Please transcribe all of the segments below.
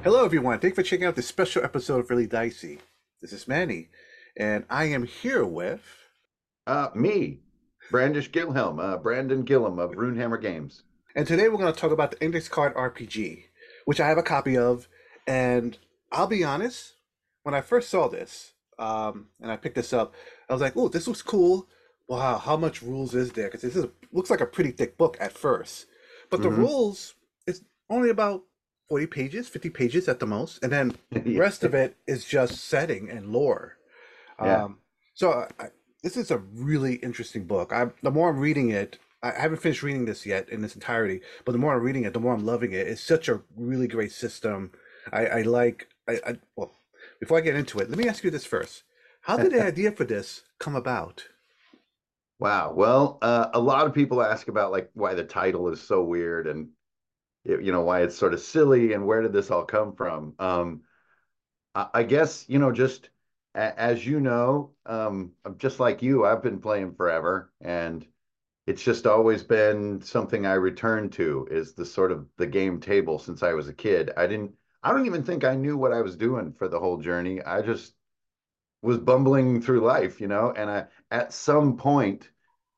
Hello, everyone. Thanks for checking out this special episode of Really Dicey. This is Manny, and I am here with. Me, Brandish Gilhelm, Brandon Gillum of Runehammer Games. And today we're going to talk about the Index Card RPG, which I have a copy of. And I'll be honest, when I first saw this, and I picked this up, I was like, "Oh, this looks cool. Wow, how much rules is there?" Because looks like a pretty thick book at first, but the Hmm. rules it's only about 40 pages, 50 pages at the most, and then the Yeah. rest of it is just setting and lore. Yeah. Um, so this is a really interesting book. The more I'm reading it, I haven't finished reading this yet in its entirety, but the more I'm reading it, the more I'm loving it. It's such a really great system. I like. Well, before I get into it, let me ask you this first: how did the idea for this come about? Wow. Well, a lot of people ask about like why the title is so weird and why it's sort of silly and where did this all come from? I guess just as you know, just like you, I've been playing forever, and it's just always been something I return to is the sort of the game table since I was a kid. I don't even think I knew what I was doing for the whole journey. I just was bumbling through life, and at some point,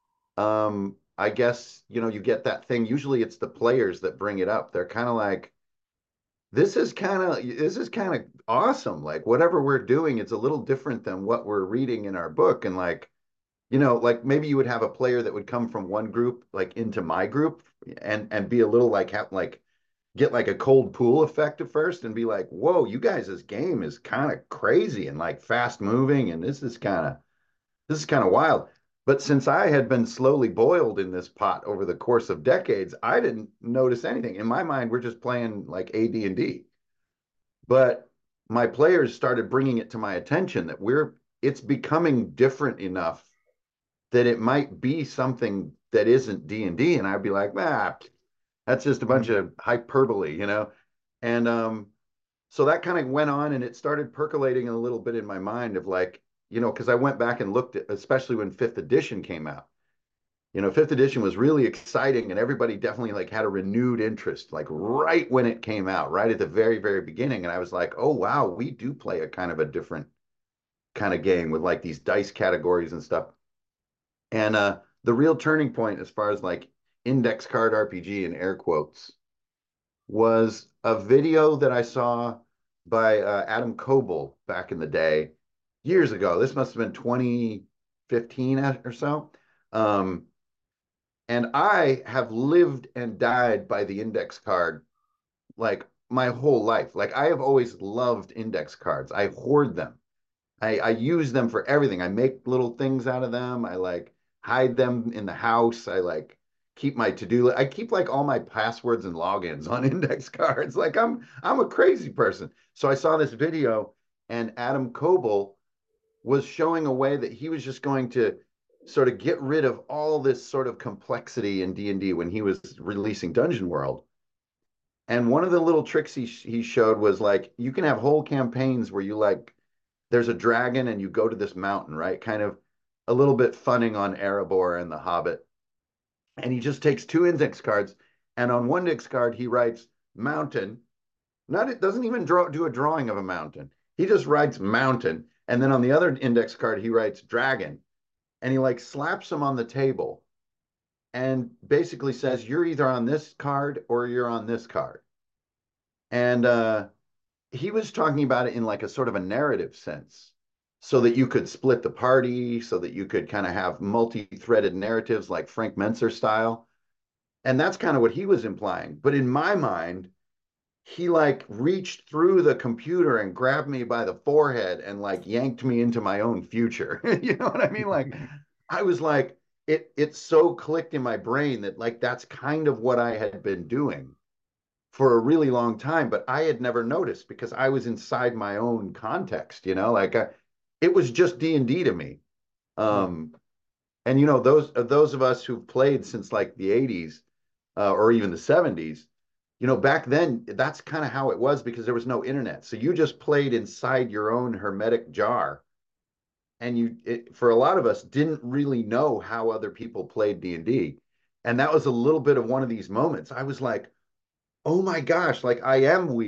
I guess, you get that thing. Usually it's the players that bring it up. They're kind of like, this is kind of awesome. Like whatever we're doing, it's a little different than what we're reading in our book. And like, like maybe you would have a player that would come from one group like into my group and be a little like have like get like a cold pool effect at first and be like, whoa, you guys, this game is kind of crazy and like fast moving, and this is kind of wild. But since I had been slowly boiled in this pot over the course of decades, I didn't notice anything. In my mind, we're just playing like AD&D. But my players started bringing it to my attention that it's becoming different enough that it might be something that isn't D&D. And I'd be like, that's just a bunch Mm. of hyperbole. And so that kind of went on and it started percolating a little bit in my mind of like, because I went back and looked at, especially when fifth edition came out. Fifth edition was really exciting and everybody definitely like had a renewed interest, like right when it came out, right at the very, very beginning. And I was like, oh, wow, we do play a kind of a different kind of game with like these dice categories and stuff. And the real turning point as far as like index card RPG in air quotes was a video that I saw by Adam Coble back in the day, years ago. This must have been 2015 or so. Um, and I have lived and died by the index card like my whole life. Like I have always loved index cards. I hoard them. I use them for everything. I make little things out of them. I like hide them in the house. I like keep my to-do. I keep like all my passwords and logins on index cards. Like I'm a crazy person. So I saw this video and Adam Coble was showing a way that he was just going to sort of get rid of all this sort of complexity in D&D when he was releasing Dungeon World. And one of the little tricks he showed was like you can have whole campaigns where you like there's a dragon and you go to this mountain, right? Kind of a little bit funning on Erebor and the Hobbit. And he just takes two index cards, and on one index card he writes mountain. Not it doesn't even do a drawing of a mountain. He just writes mountain, and then on the other index card he writes dragon, and he like slaps them on the table and basically says you're either on this card or you're on this card. And he was talking about it in like a sort of a narrative sense so that you could split the party, so that you could kind of have multi-threaded narratives like Frank Menser style. And that's kind of what he was implying. But in my mind, he like reached through the computer and grabbed me by the forehead and like yanked me into my own future. You know what I mean? Like I was like, it so clicked in my brain that like that's kind of what I had been doing for a really long time, but I had never noticed because I was inside my own context, like it was just D&D to me. Mm. Um, and those of us who've played since like the 80s or even the 70s, back then that's kind of how it was because there was no internet. So you just played inside your own hermetic jar. And for a lot of us, didn't really know how other people played D&D. And that was a little bit of one of these moments. I was like, oh my gosh, like I am weird.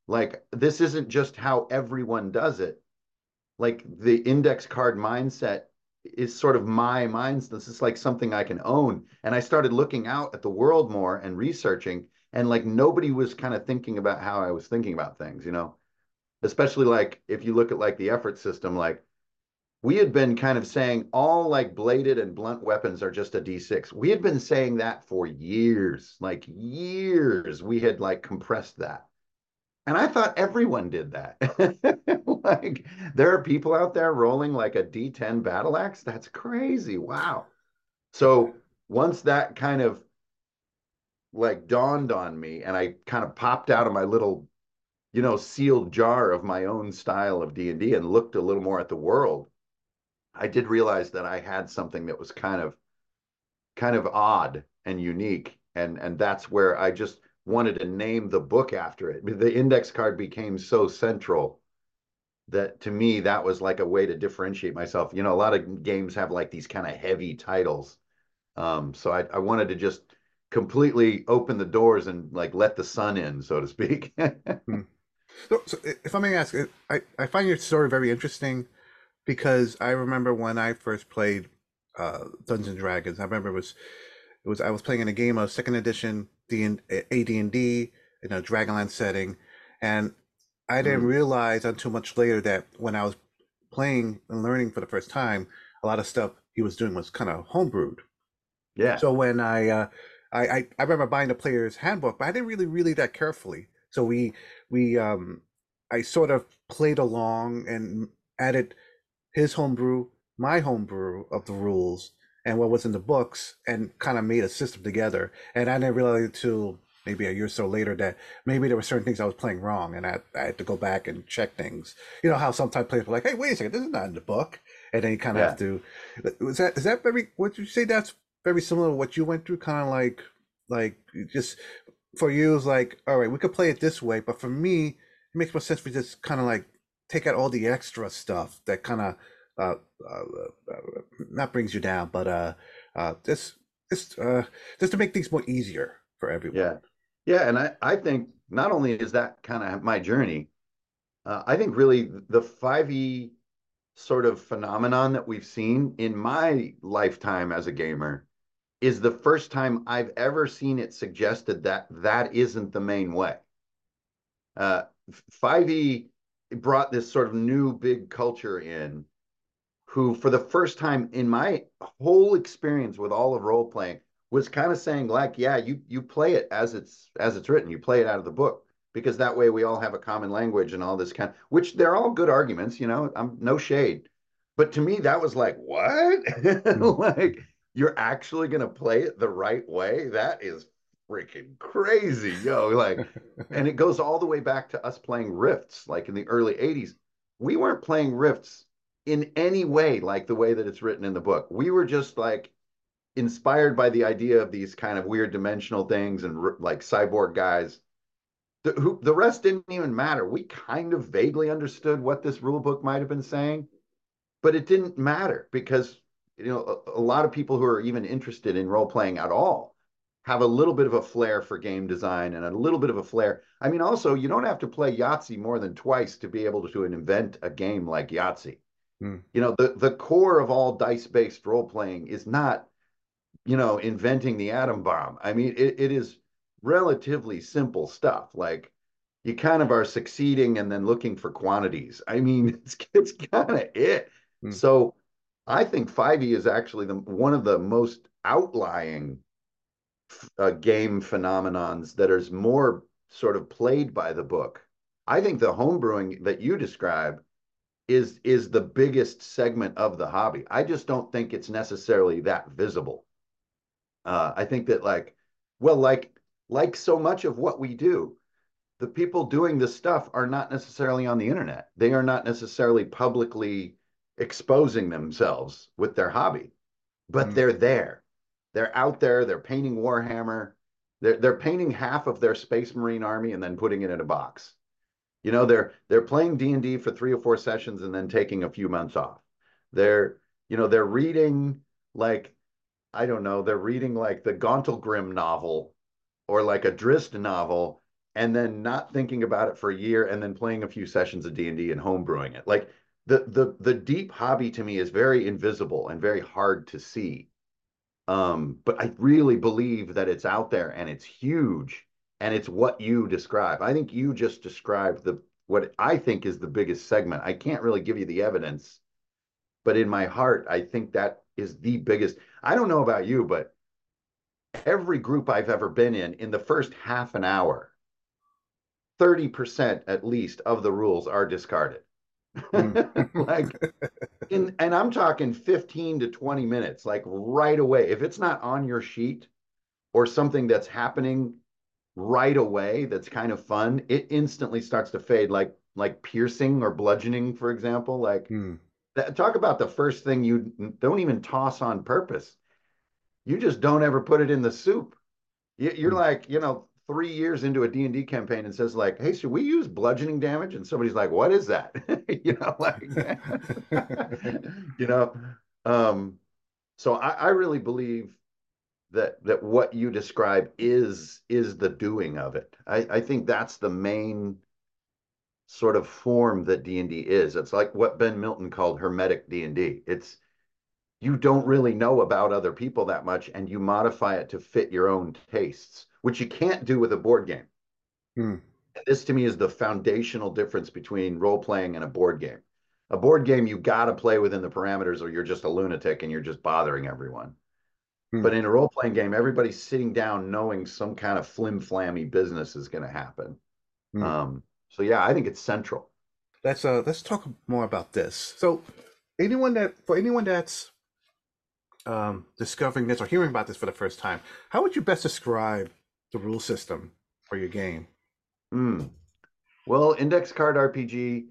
Like this isn't just how everyone does it. Like the index card mindset is sort of my mindset. This is like something I can own. And I started looking out at the world more and researching, and like nobody was kind of thinking about how I was thinking about things, you know? Especially like if you look at like the effort system, like we had been kind of saying all like bladed and blunt weapons are just a D6. We had been saying that for years, like years. We had like compressed that. And I thought everyone did that. Like there are people out there rolling like a D10 battle axe. That's crazy. Wow. So once that kind of like dawned on me and I kind of popped out of my little, sealed jar of my own style of D&D and looked a little more at the world, I did realize that I had something that was kind of odd and unique. And that's where I just wanted to name the book after it. The index card became so central that to me that was like a way to differentiate myself. A lot of games have like these kind of heavy titles. So I wanted to just completely open the doors and like let the sun in, so to speak. Hmm. So if I may ask, I find your story very interesting because I remember when I first played Dungeons and Dragons. I remember it was I was playing in a game of second edition AD&D in a Dragonland setting, and I didn't Mm, realize until much later that when I was playing and learning for the first time, a lot of stuff he was doing was kind of homebrewed. yeah, So when I remember buying the player's handbook, but I didn't really read it that carefully. So we I sort of played along and added his homebrew, my homebrew of the rules and what was in the books and kind of made a system together. And I didn't realize until maybe a year or so later that maybe there were certain things I was playing wrong and I had to go back and check things. You know how sometimes players were like, hey, wait a second, this is not in the book. And then you kind of have yeah. to, is that very, would you say that's very similar to what you went through? Kind of like just for you, it's like, all right, we could play it this way, but for me, it makes more sense for just kind of like take out all the extra stuff that kind of uh, not brings you down, but just to make things more easier for everyone. Yeah. Yeah. And I think not only is that kind of my journey, I think really the 5e sort of phenomenon that we've seen in my lifetime as a gamer is the first time I've ever seen it suggested that that isn't the main way. 5e brought this sort of new big culture in who, for the first time in my whole experience with all of role playing, was kind of saying like, yeah, you play it as it's written, you play it out of the book because that way we all have a common language and all this kind. Which they're all good arguments, I'm no shade, but to me that was like what, Mm. like you're actually gonna play it the right way? That is freaking crazy, like. And it goes all the way back to us playing Rifts, like in the early 80s. We weren't playing Rifts in any way like the way that it's written in the book. We were just like inspired by the idea of these kind of weird dimensional things and like cyborg guys. The rest didn't even matter. We kind of vaguely understood what this rule book might have been saying, but it didn't matter because a lot of people who are even interested in role playing at all have a little bit of a flair for game design and a little bit of a flair. I mean, also, you don't have to play Yahtzee more than twice to be able to invent a game like Yahtzee. Mm. The core of all dice-based role playing is not, inventing the atom bomb. I mean, it is relatively simple stuff. Like you kind of are succeeding and then looking for quantities. I mean, it's kind of it. Mm. So I think 5e is actually one of the most outlying game phenomenons that is more sort of played by the book. I think the homebrewing that you describe is the biggest segment of the hobby. I just don't think it's necessarily that visible. I think that well, like so much of what we do, the people doing this stuff are not necessarily on the internet. They are not necessarily publicly exposing themselves with their hobby, but Mm. they're there. They're out there. They're painting Warhammer. They're painting half of their Space Marine army and then putting it in a box. They're playing D&D for 3 or 4 sessions and then taking a few months off. They're they're reading like I don't know, they're reading like the Gauntlgrim novel or like a Drizzt novel and then not thinking about it for a year and then playing a few sessions of D&D and homebrewing it. Like the deep hobby to me is very invisible and very hard to see. But I really believe that it's out there and it's huge and it's what you describe. I think you just described the what I think is the biggest segment. I can't really give you the evidence, but in my heart, I think that is the biggest. I don't know about you, but every group I've ever been in the first half an hour, 30% at least of the rules are discarded. Mm. Like and I'm talking 15 to 20 minutes, like right away. If it's not on your sheet or something that's happening right away that's kind of fun, it instantly starts to fade, like piercing or bludgeoning, for example. Like Mm. that, talk about the first thing you don't even toss on purpose. You just don't ever put it in the soup. You're Mm. like, 3 years into a D&D campaign and says like, hey, should we use bludgeoning damage? And somebody's like, what is that? Like, you know, um, so I really believe that what you describe is the doing of it. I think that's the main sort of form that D&D is. It's like what Ben Milton called hermetic D&D. It's you don't really know about other people that much and you modify it to fit your own tastes, which you can't do with a board game. Mm. This to me is the foundational difference between role playing and a board game. A board game, you got to play within the parameters or you're just a lunatic and you're just bothering everyone. Mm. But in a role playing game, everybody's sitting down knowing some kind of flim flammy business is going to happen. Mm. So yeah, I think it's central. Let's talk more about this. So anyone that's discovering this or hearing about this for the first time, how would you best describe the rule system for your game? Mm. Well, index card RPG,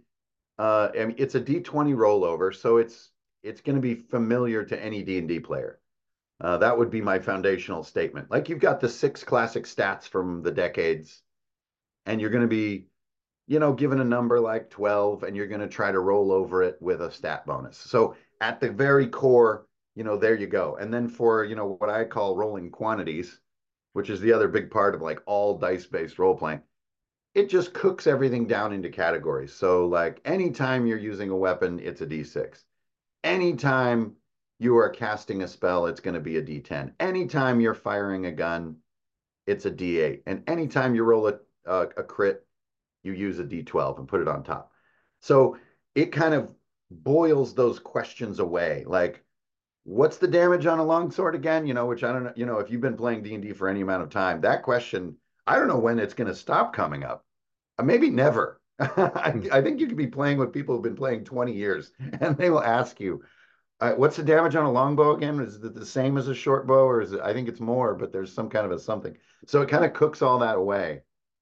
I mean, it's a D20 rollover, so it's going to be familiar to any D&D player. That would be my foundational statement. Like you've got the six classic stats from the decades, and you're going to be, given a number like 12, and you're going to try to roll over it with a stat bonus. So at the very core, there you go. And then for, what I call rolling quantities, which is the other big part of like all dice-based role playing, it just cooks everything down into categories. So like anytime you're using a weapon, it's a D6. Anytime you are casting a spell, it's going to be a D10. Anytime you're firing a gun, it's a D8. And anytime you roll a crit, you use a D12 and put it on top. So it kind of boils those questions away. Like, what's the damage on a longsword again? Which I don't know. If you've been playing D&D for any amount of time, that question, I don't know when it's going to stop coming up. Maybe never. Mm. I think you could be playing with people who've been playing 20 years and they will ask you, what's the damage on a longbow again? Is it the same as a short bow, or is it? I think it's more, but there's some kind of a something. So it kind of cooks all that away,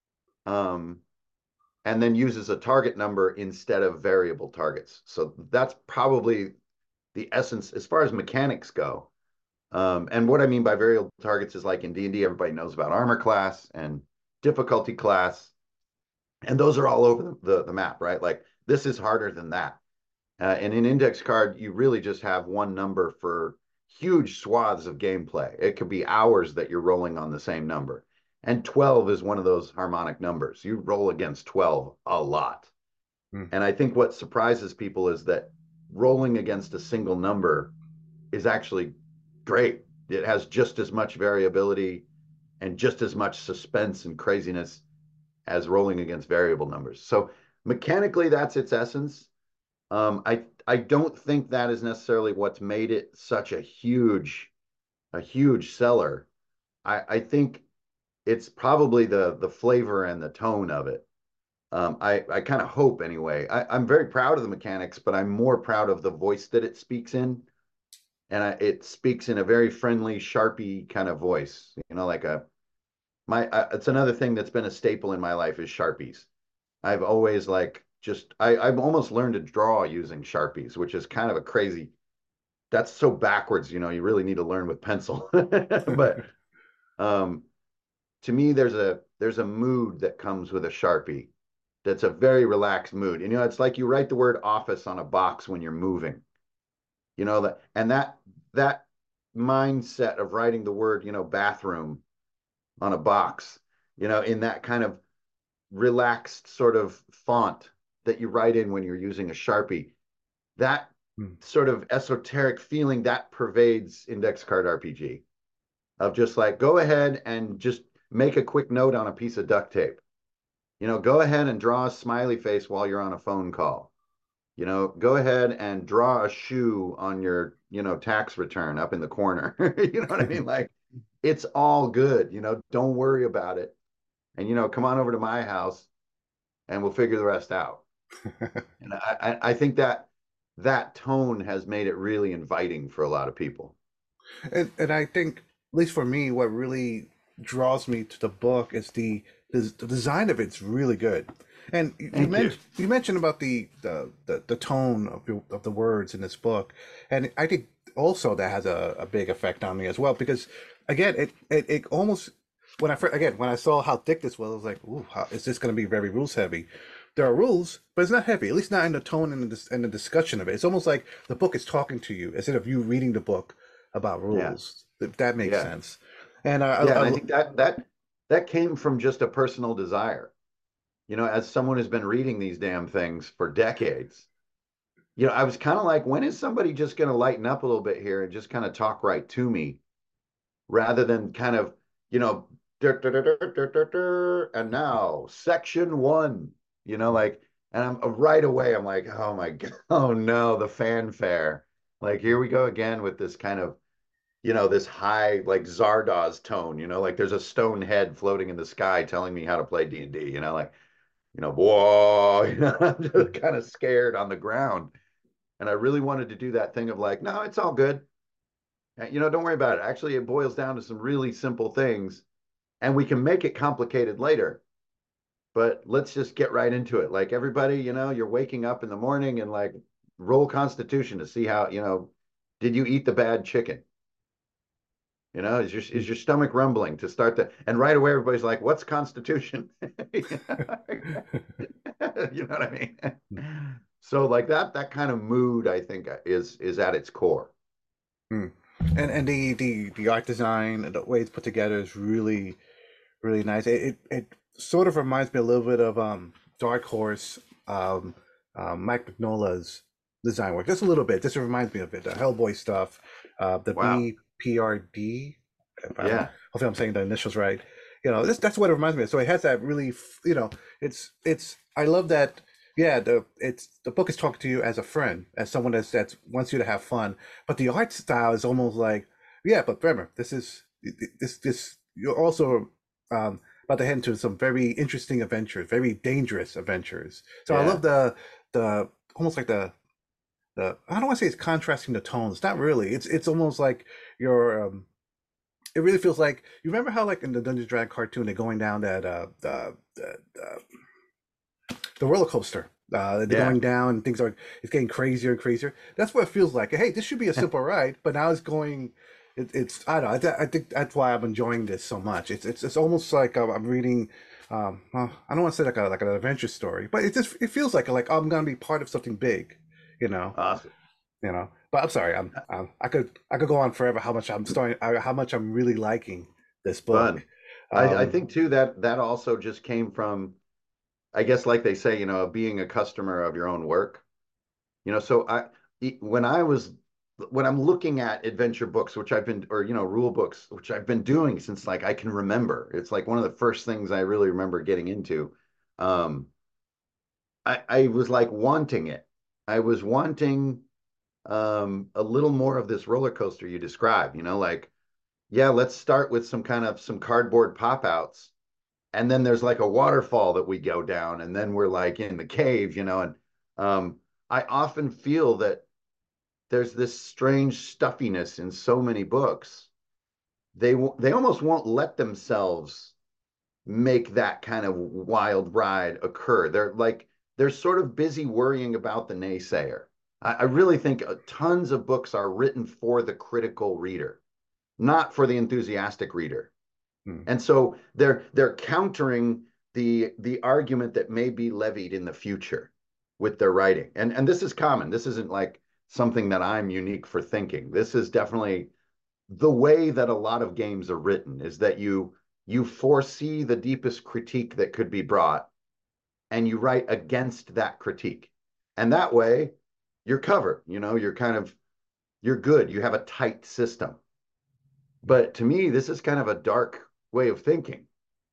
um, and then uses a target number instead of variable targets. So that's probably the essence as far as mechanics go. And what I mean by variable targets is like in D&D, everybody knows about armor class and difficulty class, and those are all over the map, right? Like this is harder than that. And in index card, you really just have one number for huge swaths of gameplay. It could be hours that you're rolling on the same number. And 12 is one of those harmonic numbers. You roll against 12 a lot. Mm. And I think what surprises people is that rolling against a single number is actually great. It has just as much variability and just as much suspense and craziness as rolling against variable numbers. So mechanically, that's its essence. I don't think that is necessarily what's made it such a huge seller. I think it's probably the flavor and the tone of it. I kind of hope anyway. I'm very proud of the mechanics, but I'm more proud of the voice that it speaks in, and it speaks in a very friendly, sharpie kind of voice. Like it's another thing that's been a staple in my life is Sharpies. I've always like just I've almost learned to draw using Sharpies, which is kind of a crazy. That's so backwards, you really need to learn with pencil. But um, to me, there's a mood that comes with a Sharpie. That's a very relaxed mood. And it's like you write the word office on a box when you're moving. That mindset of writing the word, bathroom on a box, in that kind of relaxed sort of font that you write in when you're using a Sharpie, that Mm. sort of esoteric feeling that pervades Index Card RPG of just like, go ahead and just make a quick note on a piece of duct tape. Go ahead and draw a smiley face while you're on a phone call. Go ahead and draw a shoe on your, tax return up in the corner. You know what I mean? Like, it's all good. Don't worry about it. And, come on over to my house and we'll figure the rest out. And I think that that tone has made it really inviting for a lot of people. And I think, at least for me, what really draws me to the book is the design of it's really good. And Thank you. you mentioned about the tone of the words in this book, and I think also that has a big effect on me as well because again it almost when I saw how thick this was, I was like, ooh, how, is this going to be very rules heavy? There are rules, but it's not heavy, at least not in the tone and the discussion of it. It's almost like the book is talking to you instead of you reading the book about Yeah. rules. If that makes Yeah. sense. And Yeah. And I think that came from just a personal desire. As someone who's been reading these damn things for decades, I was kind of like, when is somebody just going to lighten up a little bit here and just kind of talk right to me rather than kind of, you know, dur, dur, dur, dur, dur, dur, dur, and now section one, like, and I'm right away, I'm like, oh my God, oh no, the fanfare. Like, here we go again with this kind of, this high, like Zardoz tone, like there's a stone head floating in the sky telling me how to play D&D, like, whoa, I'm just kind of scared on the ground. And I really wanted to do that thing of like, no, it's all good. Don't worry about it. Actually, it boils down to some really simple things, and we can make it complicated later. But let's just get right into it. Like everybody, you're waking up in the morning and like roll Constitution to see how, did you eat the bad chicken? Is your stomach rumbling to start the and right away everybody's like, what's Constitution? You know what I mean? So like that kind of mood, I think, is at its core. Mm. And the art design and the way it's put together is really nice. It sort of reminds me a little bit of Dark Horse, Mike Mignola's design work, just a little bit. Just reminds me of it. The Hellboy stuff, the Wow. BPRD. If I'm, Yeah. hopefully I'm saying the initials right. That's what it reminds me of. So it has that really, it's. I love that. Yeah, the book is talking to you as a friend, as someone that's wants you to have fun. But the art style is almost like, yeah, but remember, this. You're also about to head into some very interesting adventures, very dangerous adventures. So I love Yeah. the almost like the I don't want to say it's contrasting the tones. Not really. It's almost like you're it really feels like you remember how like in the Dungeons Dragons cartoon they're going down that the roller coaster. They're Yeah. going down and things are it's getting crazier and crazier. That's what it feels like. Hey, this should be a simple ride, but now it's going. It's I don't know. I think that's why I'm enjoying this so much. It's almost like I'm reading. Well, I don't want to say like an adventure story, but it feels like I'm gonna be part of something big, you know. Awesome. But I'm sorry. I could go on forever. How much I'm really liking this book. Fun. I Um, think too that that also just came from, I guess, like they say, being a customer of your own work. So when I was when I'm looking at adventure books, which I've been, or rule books, which I've been doing since like I can remember. It's like one of the first things I really remember getting into. Um, I was like wanting it. I was wanting a little more of this roller coaster you described. Like, yeah, let's start with some cardboard pop outs, and then there's like a waterfall that we go down, and then we're like in the cave, and um, I often feel that there's this strange stuffiness in so many books. They almost won't let themselves make that kind of wild ride occur. They're sort of busy worrying about the naysayer. I really think tons of books are written for the critical reader, not for the enthusiastic reader. hmm. And so they're countering the argument that may be levied in the future with their writing. And this is common. This isn't like something that I'm unique for thinking. This is definitely the way that a lot of games are written is that you foresee the deepest critique that could be brought, and you write against that critique. And that way you're covered, you're kind of, you're good. You have a tight system. But to me, this is kind of a dark way of thinking.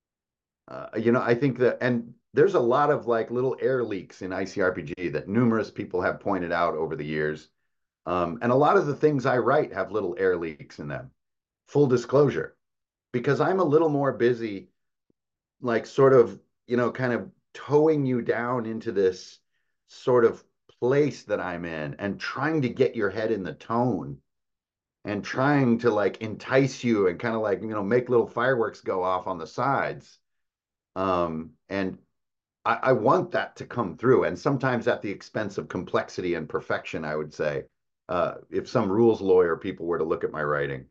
I think that, and there's a lot of like little air leaks in ICRPG that numerous people have pointed out over the years. And a lot of the things I write have little air leaks in them. Full disclosure, because I'm a little more busy, like sort of, kind of towing you down into this sort of place that I'm in and trying to get your head in the tone and trying to like entice you and kind of like, make little fireworks go off on the sides. And I want that to come through, and sometimes at the expense of complexity and perfection, I would say, if some rules lawyer people were to look at my writing.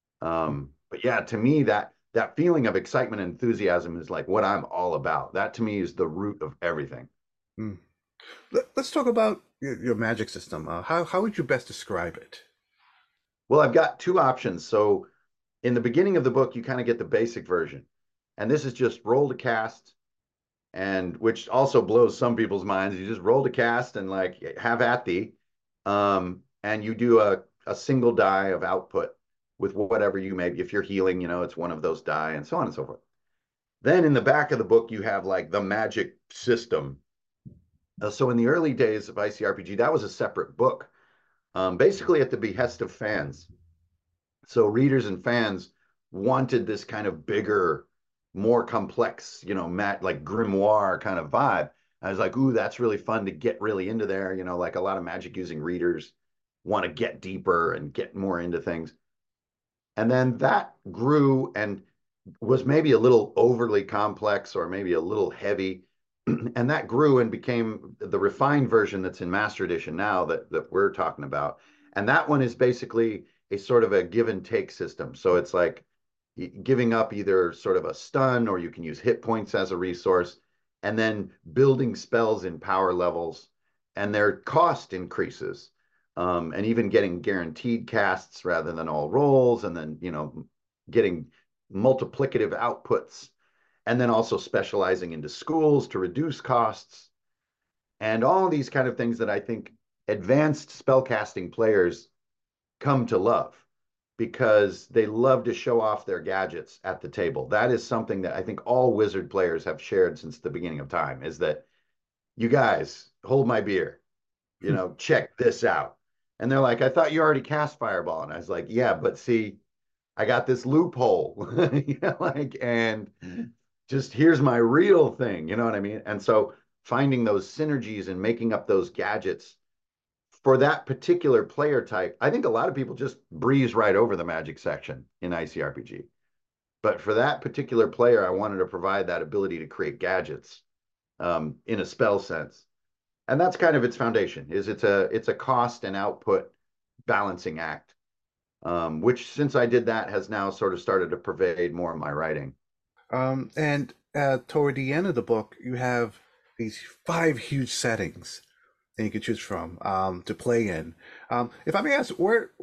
But yeah, to me, that feeling of excitement and enthusiasm is like what I'm all about. That to me is the root of everything. Mm. Let's talk about your magic system. How would you best describe it? Well, I've got two options. So in the beginning of the book, you kind of get the basic version, and this is just roll to cast, and which also blows some people's minds. You just roll to cast and like have at thee, and you do a single die of output with whatever you may. If you're healing, it's one of those die, and so on and so forth. Then in the back of the book, you have like the magic system. So in the early days of ICRPG, that was a separate book, basically at the behest of fans. So readers and fans wanted this kind of bigger, more complex, like grimoire kind of vibe. I was like, ooh, that's really fun to get really into there. Like a lot of magic using readers want to get deeper and get more into things. And then that grew and was maybe a little overly complex or maybe a little heavy. And that grew and became the refined version that's in Master Edition now that we're talking about. And that one is basically a sort of a give and take system. So it's like giving up either sort of a stun or you can use hit points as a resource, and then building spells in power levels, and their cost increases. And even getting guaranteed casts rather than all rolls, and then, getting multiplicative outputs, and then also specializing into schools to reduce costs, and all these kind of things that I think advanced spellcasting players come to love because they love to show off their gadgets at the table. That is something that I think all wizard players have shared since the beginning of time, is that you guys hold my beer, check this out. And they're like, I thought you already cast Fireball. And I was like, yeah, but see, I got this loophole, and just here's my real thing. You know what I mean? And so finding those synergies and making up those gadgets for that particular player type, I think a lot of people just breeze right over the magic section in ICRPG. But for that particular player, I wanted to provide that ability to create gadgets, in a spell sense. And that's kind of its foundation, is it's a cost and output balancing act, which since I did that has now sort of started to pervade more of my writing. And toward the end of the book, you have these five huge settings that you can choose from to play in. If I may ask,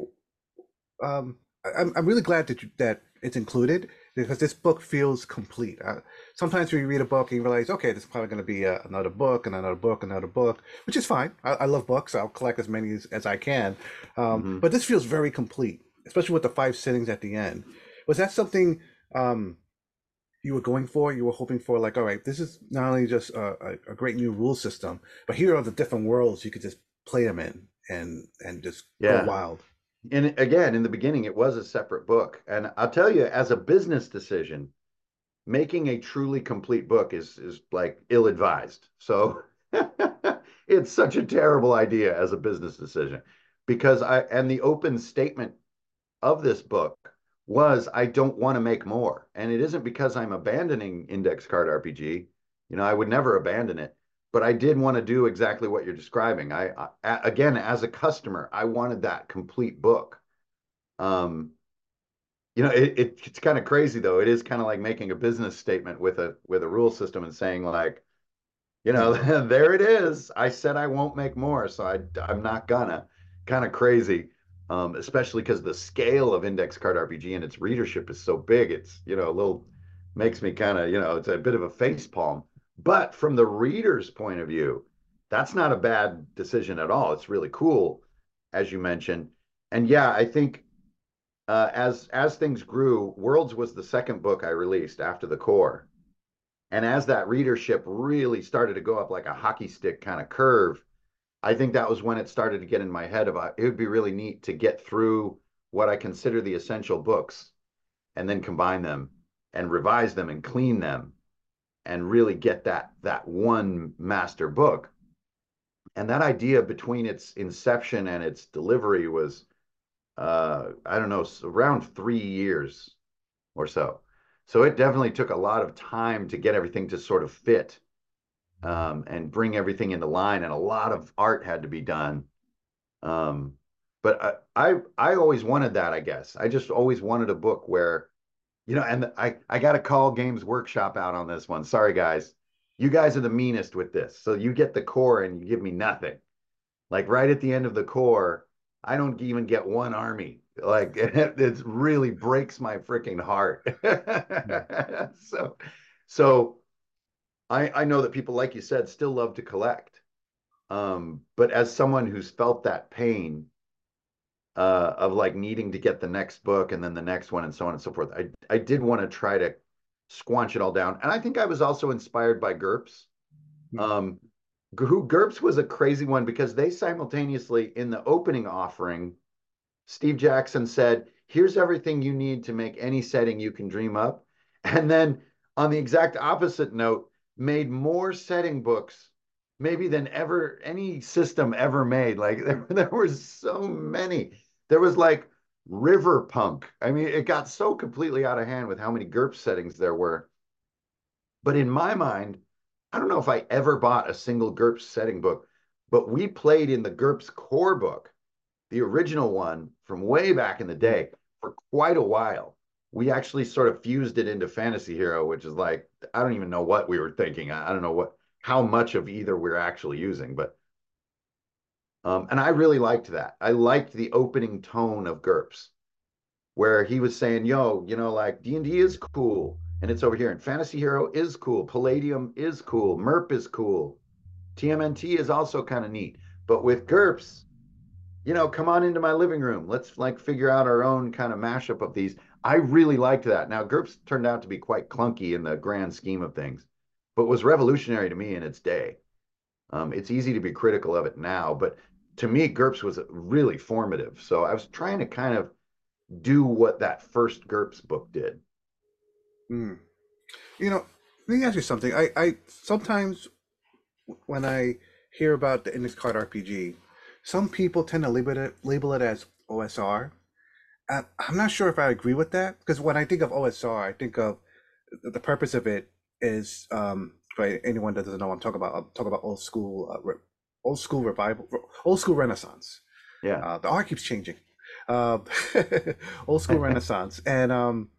I'm really glad that it's included because this book feels complete. Sometimes when you read a book and you realize, okay, this is probably going to be another book and another book, another book, which is fine. I love books. I'll collect as many as I can. Mhm. But this feels very complete, especially with the five settings at the end. Was that something you were going for? You were hoping for, like, all right, this is not only just a great new rule system, but here are the different worlds you could just play them in and just go Yeah. wild. And again, in the beginning, it was a separate book. And I'll tell you, as a business decision, making a truly complete book is like ill-advised. So it's such a terrible idea as a business decision, because the open statement of this book was I don't want to make more. And it isn't because I'm abandoning index card RPG. I would never abandon it, but I did want to do exactly what you're describing. Again, as a customer, I wanted that complete book. Um, it's kind of crazy though. It is kind of like making a business statement with a rule system and saying like, there it is. I said I won't make more, so I'm not gonna. Kind of crazy, especially because the scale of Index Card RPG and its readership is so big. It's a little makes me kind of it's a bit of a face palm. But from the reader's point of view, that's not a bad decision at all. It's really cool, as you mentioned. And yeah, I think as things grew, Worlds was the second book I released after the core. And as that readership really started to go up like a hockey stick kind of curve, I think that was when it started to get in my head about it would be really neat to get through what I consider the essential books and then combine them and revise them and clean them and really get that one master book. And that idea between its inception and its delivery was I don't know, around 3 years or so. So it definitely took a lot of time to get everything to sort of fit and bring everything into line, and a lot of art had to be done. Um, but I always wanted that, I guess. I just always wanted a book where, and I got to call Games Workshop out on this one. Sorry, guys. You guys are the meanest with this. So you get the core and you give me nothing. Like right at the end of the core, I don't even get one army. Like it really breaks my freaking heart. Hmm. so, so I know that people, like you said, still love to collect. But as someone who's felt that pain of like needing to get the next book and then the next one and so on and so forth, I did want to try to squanch it all down. And I think I was also inspired by GURPS. Hmm. Um, GURPS was a crazy one because they simultaneously, in the opening offering, Steve Jackson said, "Here's everything you need to make any setting you can dream up." And then on the exact opposite note, made more setting books maybe than ever any system ever made. Like there were so many. There was like River Punk. I mean, it got so completely out of hand with how many GURPS settings there were. But in my mind, I don't know if I ever bought a single GURPS setting book, but we played in the GURPS core book, the original one from way back in the Hmm. day, for quite a while. We actually sort of fused it into Fantasy Hero, which is like, I don't even know what we were thinking. I don't know how much of either we're actually using, but and I really liked that. I liked the opening tone of GURPS, where he was saying, "Yo, like D&D is cool, and it's over here, and Fantasy Hero is cool, Palladium is cool, MERP is cool, TMNT is also kind of neat, but with GURPS, come on into my living room. Let's like figure out our own kind of mashup of these." I really liked that. Now, GURPS turned out to be quite clunky in the grand scheme of things, but was revolutionary to me in its day. It's easy to be critical of it now, but to me, GURPS was really formative. So I was trying to kind of do what that first GURPS book did. Hmm. You know, let me ask you something. I sometimes when I hear about the Index Card RPG, some people tend to label it as OSR. I'm not sure if I agree with that because when I think of OSR, I think of the purpose of it is for anyone that doesn't know what I'm talking about old school revival, old school Renaissance. Yeah. The art keeps changing. Uh, old school Renaissance, and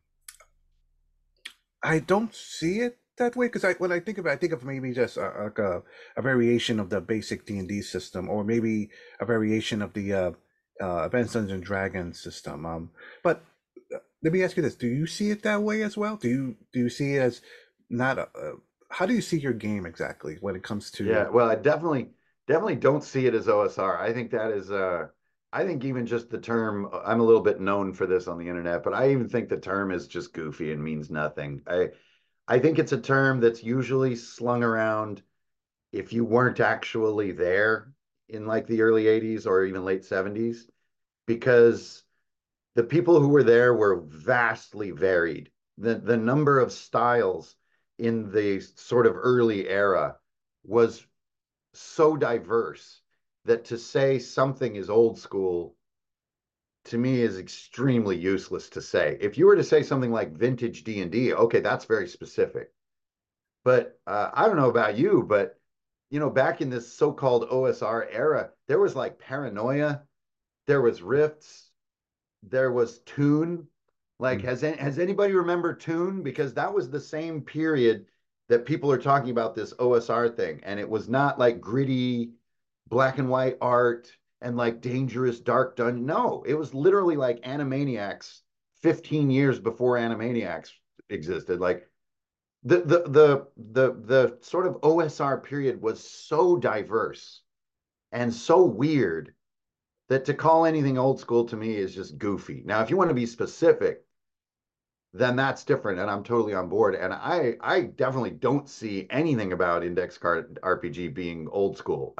I don't see it that way because when I think of it, I think of maybe just like a variation of the basic D&D system, or maybe a variation of the Advanced Dungeons and Dragons system. But let me ask you this: do you see it that way as well? Do you see it as not how do you see your game exactly when it comes to? Yeah, well, I definitely don't see it as OSR. I think that is I think even just the term, I'm a little bit known for this on the internet, but I even think the term is just goofy and means nothing. I think it's a term that's usually slung around if you weren't actually there in like the early 80s or even late 70s, because the people who were there were vastly varied. The number of styles in the sort of early era was so diverse that to say something is old school to me is extremely useless to say. If you were to say something like vintage D&D, okay, that's very specific. But I don't know about you, but back in this so-called OSR era, there was like Paranoia, there was Rifts, there was Toon. Like, Mm. has anybody remember Toon? Because that was the same period that people are talking about this OSR thing, and it was not like gritty black and white art and like dangerous dark dungeon. No, it was literally like Animaniacs 15 years before Animaniacs existed. Like the sort of OSR period was so diverse and so weird that to call anything old school to me is just goofy. Now, if you want to be specific, then that's different, and I'm totally on board. And I definitely don't see anything about index card RPG being old school.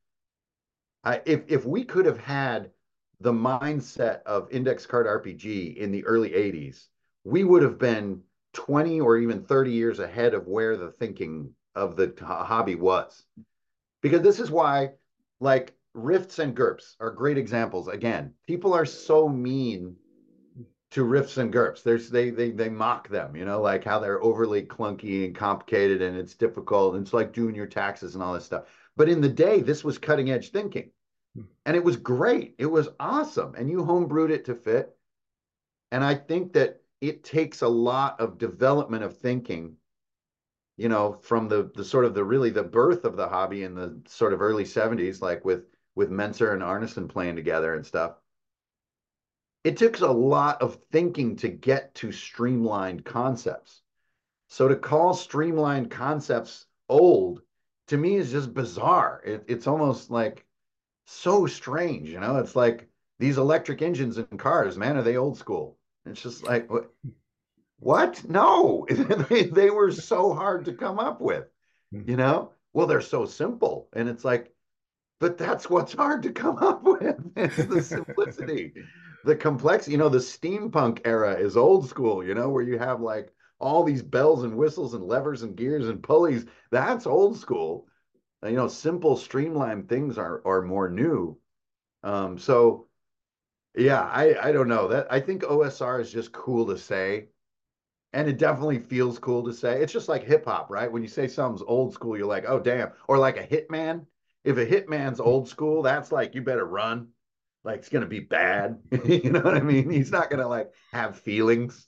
If we could have had the mindset of index card RPG in the early 80s, we would have been 20 or even 30 years ahead of where the thinking of the hobby was. Because this is why, like, Rifts and GURPS are great examples. Again, people are so mean to Rifts and GURPS. They mock them, like how they're overly clunky and complicated and it's difficult and it's like doing your taxes and all this stuff. But in the day, this was cutting edge thinking. And it was great. It was awesome. And you homebrewed it to fit. And I think that it takes a lot of development of thinking, from the sort of the really the birth of the hobby in the sort of early 70s, like with Menser and Arneson playing together and stuff. It took a lot of thinking to get to streamlined concepts. So to call streamlined concepts old to me is just bizarre. It's almost like so strange, It's like these electric engines in cars, man, are they old school? It's just like what? No, they were so hard to come up with, Well, they're so simple, and it's like, but that's what's hard to come up with. It's the simplicity, the complex. The steampunk era is old school, where you have like all these bells and whistles and levers and gears and pulleys. That's old school. Simple, streamlined things are more new. So yeah, I don't know that I think OSR is just cool to say, and it definitely feels cool to say. It's just like hip hop, right? When you say something's old school, you're like, oh damn, or like a hitman. If a hitman's old school, that's like you better run. Like it's gonna be bad. You know what I mean? He's not gonna like have feelings.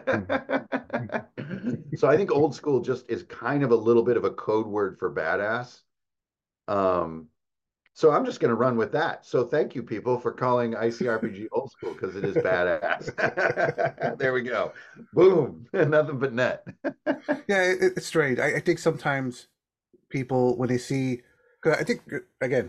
So I think old school just is kind of a little bit of a code word for badass. Um, so I'm just going to run with that. So thank you, people, for calling ICRPG old school because it is badass. There we go. Boom. Nothing but net. Yeah, it's strange. I think sometimes people when they see, cause I think again,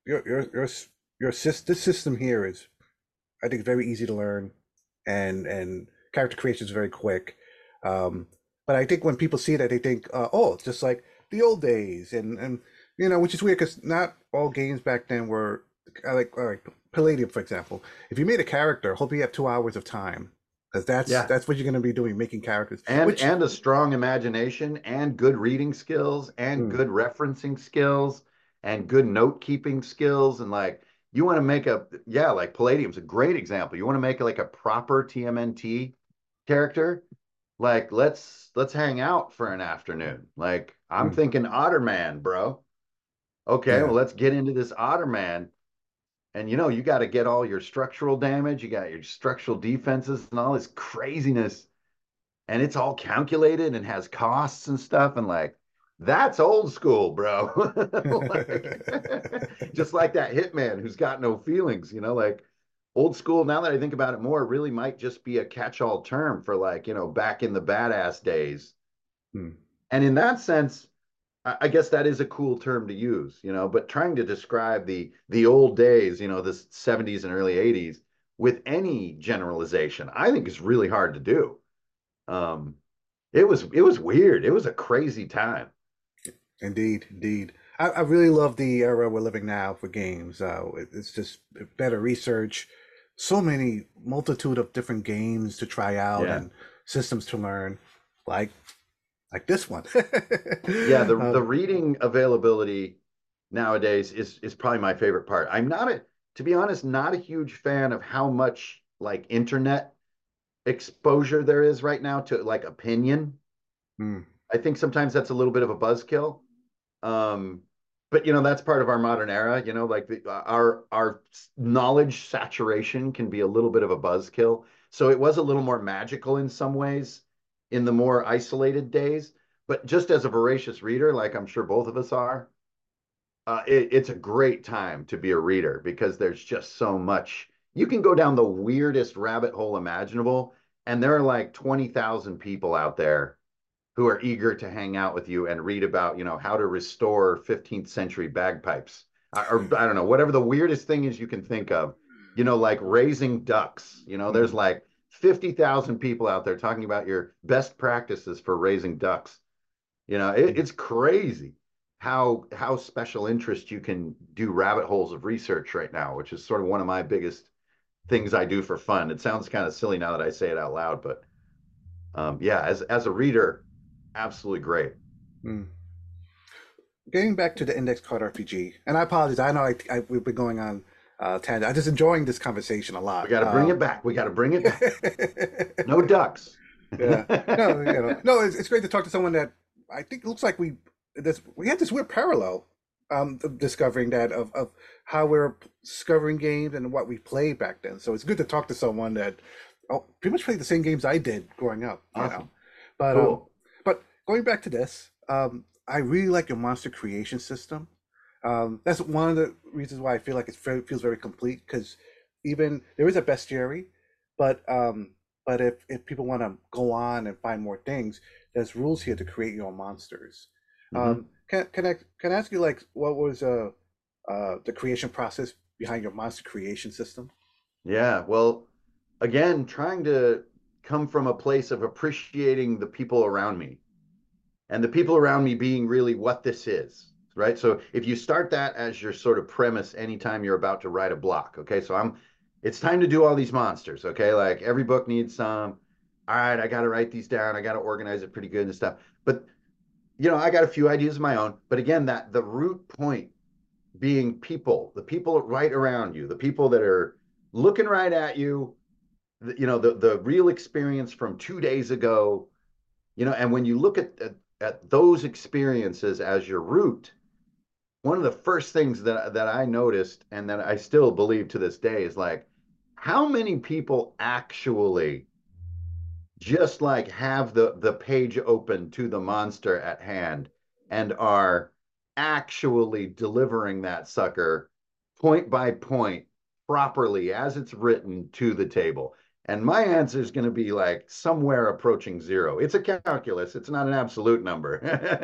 this system here is, I think, very easy to learn, and character creation is very quick. But I think when people see that, they think, oh, it's just like the old days, and which is weird because not all games back then were like Palladium, for example. If you made a character, hope you have 2 hours of time because that's Yeah. that's what you're going to be doing, making characters. And Which, and a strong imagination and good reading skills and hmm, good referencing skills and good note keeping skills and like you want to make like Palladium's a great example. You want to make like a proper TMNT character, like let's hang out for an afternoon. Like I'm hmm, thinking Otterman, bro. Okay, yeah, well let's get into this Otterman. And you got to get all your structural damage, you got your structural defenses and all this craziness. And it's all calculated and has costs and stuff. And like, that's old school, bro. Like, just like that hitman who's got no feelings, like old school. Now that I think about it more, really might just be a catch-all term for like, back in the badass days. hmm. And in that sense, I guess that is a cool term to use, but trying to describe the old days, the 70s and early 80s with any generalization, I think is really hard to do. Um, it was weird. It was a crazy time. Indeed, indeed. I really love the era we're living now for games. It's just better research, so many multitude of different games to try out Yeah. and systems to learn, like like this one. Yeah, the Um, reading availability nowadays is probably my favorite part. I'm not a to be honest, not a huge fan of how much like internet exposure there is right now to like opinion. hmm, I think sometimes that's a little bit of a buzzkill. Um, but that's part of our modern era, like our knowledge saturation can be a little bit of a buzzkill. So it was a little more magical in some ways in the more isolated days. But just as a voracious reader, like I'm sure both of us are, it's a great time to be a reader because there's just so much. You can go down the weirdest rabbit hole imaginable, and there are like 20,000 people out there who are eager to hang out with you and read about, how to restore 15th century bagpipes. Or I don't know, whatever the weirdest thing is you can think of, like raising ducks. There's Mhm. like 50,000 people out there talking about your best practices for raising ducks. It's crazy how special interest you can do rabbit holes of research right now, which is sort of one of my biggest things I do for fun. It sounds kind of silly now that I say it out loud, but yeah, as a reader, absolutely great. Mm. Getting back to the index card RPG, and I apologize. I know we've been going on tangent. I'm just enjoying this conversation a We lot. got to bring it back. We got to bring it back. No ducks. Yeah. No, no, it's great to talk to someone that I think it looks like we had this weird parallel of discovering that of how we're discovering games and what we played back then. So it's good to talk to someone that pretty much played the same games I did growing up. Awesome. But Cool. going back to this, I really like your monster creation system. That's one of the reasons why I feel like feels very complete because even there is a bestiary, but if people want to go on and find more things, there's rules here to create your own monsters. Hmm. Can I ask you like what was the creation process behind your monster creation system? Yeah. Well, again, trying to come from a place of appreciating the people around me and the people around me being really what this is, right? So if you start that as your sort of premise anytime you're about to write a block, okay? It's time to do all these monsters, okay? Like every book needs some. All right, I got to write these down. I got to organize it pretty good and stuff. But I got a few ideas of my own. But again, that the root point being people, the people right around you, the people that are looking right at you, the real experience from 2 days ago, and when you look at those experiences as your root, one of the first things that I noticed and that I still believe to this day is like, how many people actually just like have the page open to the monster at hand and are actually delivering that sucker point by point properly as it's written to the table. And my answer is going to be like somewhere approaching zero. It's a calculus, it's not an absolute number,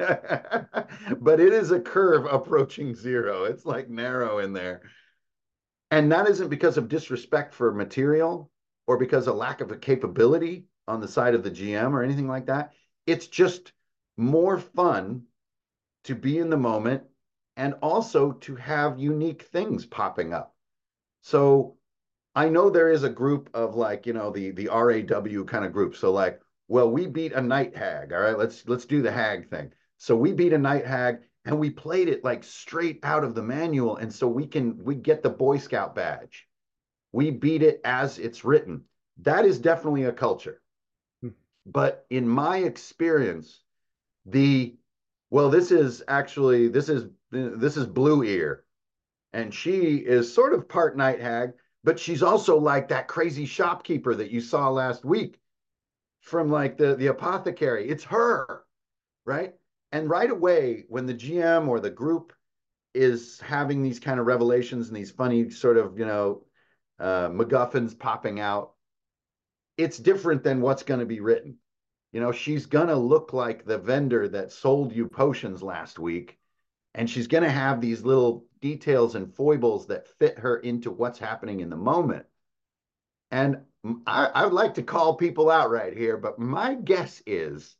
but it is a curve approaching zero. It's like narrow in there. And that isn't because of disrespect for material or because of lack of a capability on the side of the GM or anything like that. It's just more fun to be in the moment and also to have unique things popping up. So I know there is a group of like, the RAW kind of group. So like, well, we beat a night hag. All right, let's do the hag thing. So we beat a night hag and we played it like straight out of the manual. And so we get the Boy Scout badge. We beat it as it's written. That is definitely a culture. But in my experience, the well, this is Blue Ear, and she is sort of part night hag, but she's also like that crazy shopkeeper that you saw last week from like the apothecary. It's her, right? And right away, when the GM or the group is having these kind of revelations and these funny sort of MacGuffins popping out, it's different than what's going to be written. She's going to look like the vendor that sold you potions last week, and she's going to have these little details and foibles that fit her into what's happening in the moment. And I would like to call people out right here, but my guess is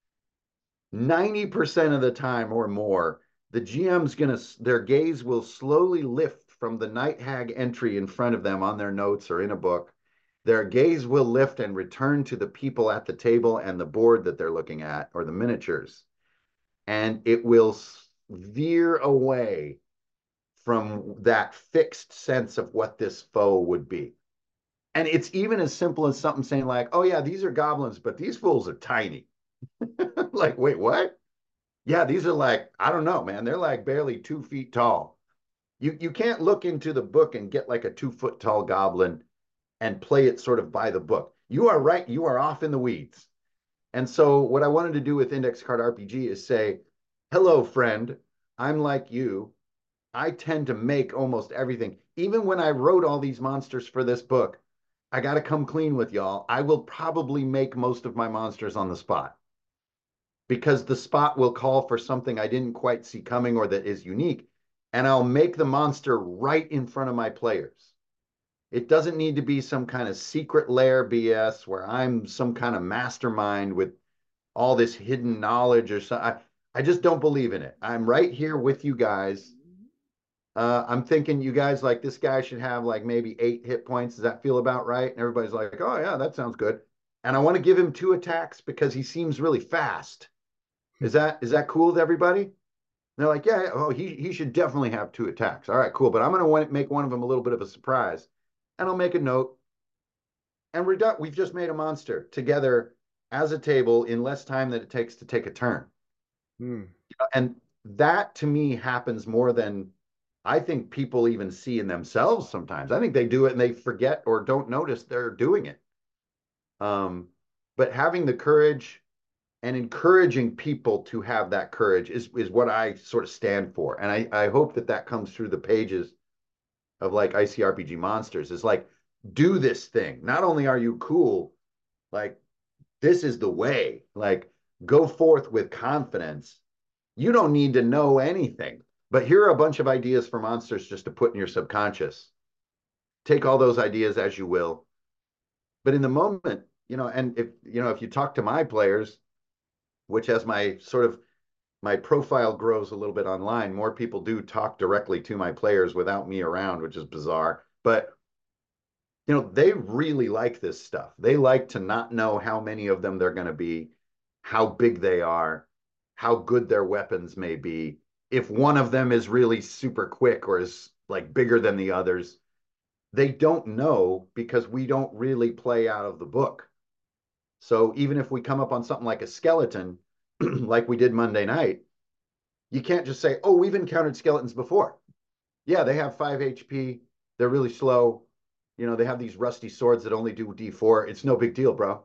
90% of the time or more, the GM's their gaze will slowly lift from the night hag entry in front of them on their notes or in a book. Their gaze will lift and return to the people at the table and the board that they're looking at or the miniatures. And it will veer away from that fixed sense of what this foe would be. And it's even as simple as something saying like, oh yeah, these are goblins, but these fools are tiny. Like, wait, what? Yeah, these are like, I don't know, man. They're like barely 2 feet tall. You can't look into the book and get like a 2 foot tall goblin and play it sort of by the book. You are right, you are off in the weeds. And so what I wanted to do with Index Card RPG is say, hello, friend. I'm like you. I tend to make almost everything. Even when I wrote all these monsters for this book, I got to come clean with y'all. I will probably make most of my monsters on the spot. because the spot will call for something I didn't quite see coming or that is unique. And I'll make the monster right in front of my players. It doesn't need to be some kind of secret lair BS where I'm some kind of mastermind with all this hidden knowledge or something. I just don't believe in it. I'm right here with you guys. I'm thinking you guys like this guy should have like maybe 8 hit points. Does that feel about right? And everybody's like, oh yeah, that sounds good. And I want to give him 2 attacks because he seems really fast. Is that cool with everybody? And they're like, yeah, oh, he should definitely have 2 attacks. All right, cool. But I'm going to make one of them a little bit of a surprise, and I'll make a note. And we've just made a monster together as a table in less time than it takes to take a turn. Hmm. And that to me happens more than I think people even see in themselves sometimes. I think they do it and they forget or don't notice they're doing it. Um, but having the courage and encouraging people to have that courage is what I sort of stand for. And I hope that that comes through the pages of like ICRPG Monsters is like, do this thing. Not only are you cool, like, this is the way. Like, go forth with confidence. You don't need to know anything, but here are a bunch of ideas for monsters just to put in your subconscious. Take all those ideas as you will. But in the moment, and if you talk to my players, which as my sort of my profile grows a little bit online, more people do talk directly to my players without me around, which is bizarre. But they really like this stuff. They like to not know how many of them they're going to be, how big they are, how good their weapons may be. If one of them is really super quick or is like bigger than the others, they don't know because we don't really play out of the book. So even if we come up on something like a skeleton, like we did Monday night, you can't just say, oh, we've encountered skeletons before. Yeah, they have 5 HP. They're really slow. They have these rusty swords that only do D4. It's no big deal, bro.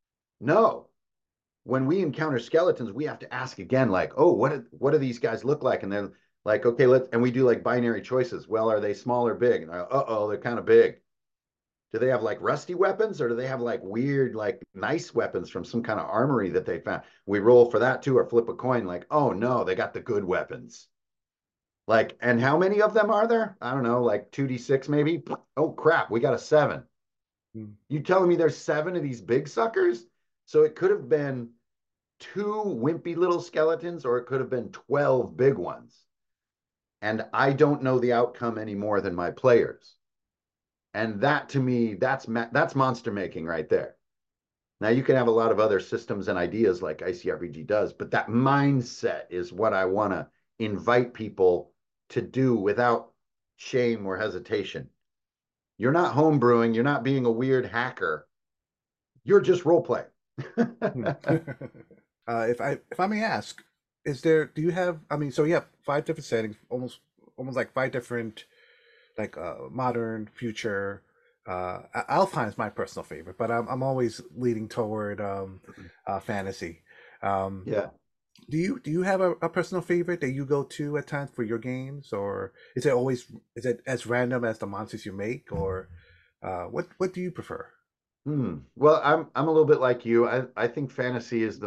No. When we encounter skeletons, we have to ask again, like, oh, what do these guys look like? And they're like, okay, and we do like binary choices. Well, are they small or big? And uh-oh, they're kind of big. Do they have like rusty weapons or do they have like weird, like nice weapons from some kind of armory that they found? We roll for that too, or flip a coin, like, oh no, they got the good weapons. Like, and how many of them are there? I don't know, like 2d6 maybe. Oh crap, we got a 7. Hmm. You telling me there's 7 of these big suckers? So it could have been 2 wimpy little skeletons, or it could have been 12 big ones. And I don't know the outcome any more than my players. And that to me, that's monster making right there. Now you can have a lot of other systems and ideas like ICRPG does, but that mindset is what I want to invite people to do without shame or hesitation. You're not homebrewing, you're not being a weird hacker. You're just role playing. Hmm. If I may ask, do you have, I mean, so you have 5 different settings, almost like 5 different, like modern, future. Alpine is my personal favorite, but I'm always leaning toward fantasy. Um, Yeah. do you have a personal favorite that you go to at times for your games, or is it as random as the monsters you make, or what do you prefer? Well, I'm a little bit like you. I think fantasy is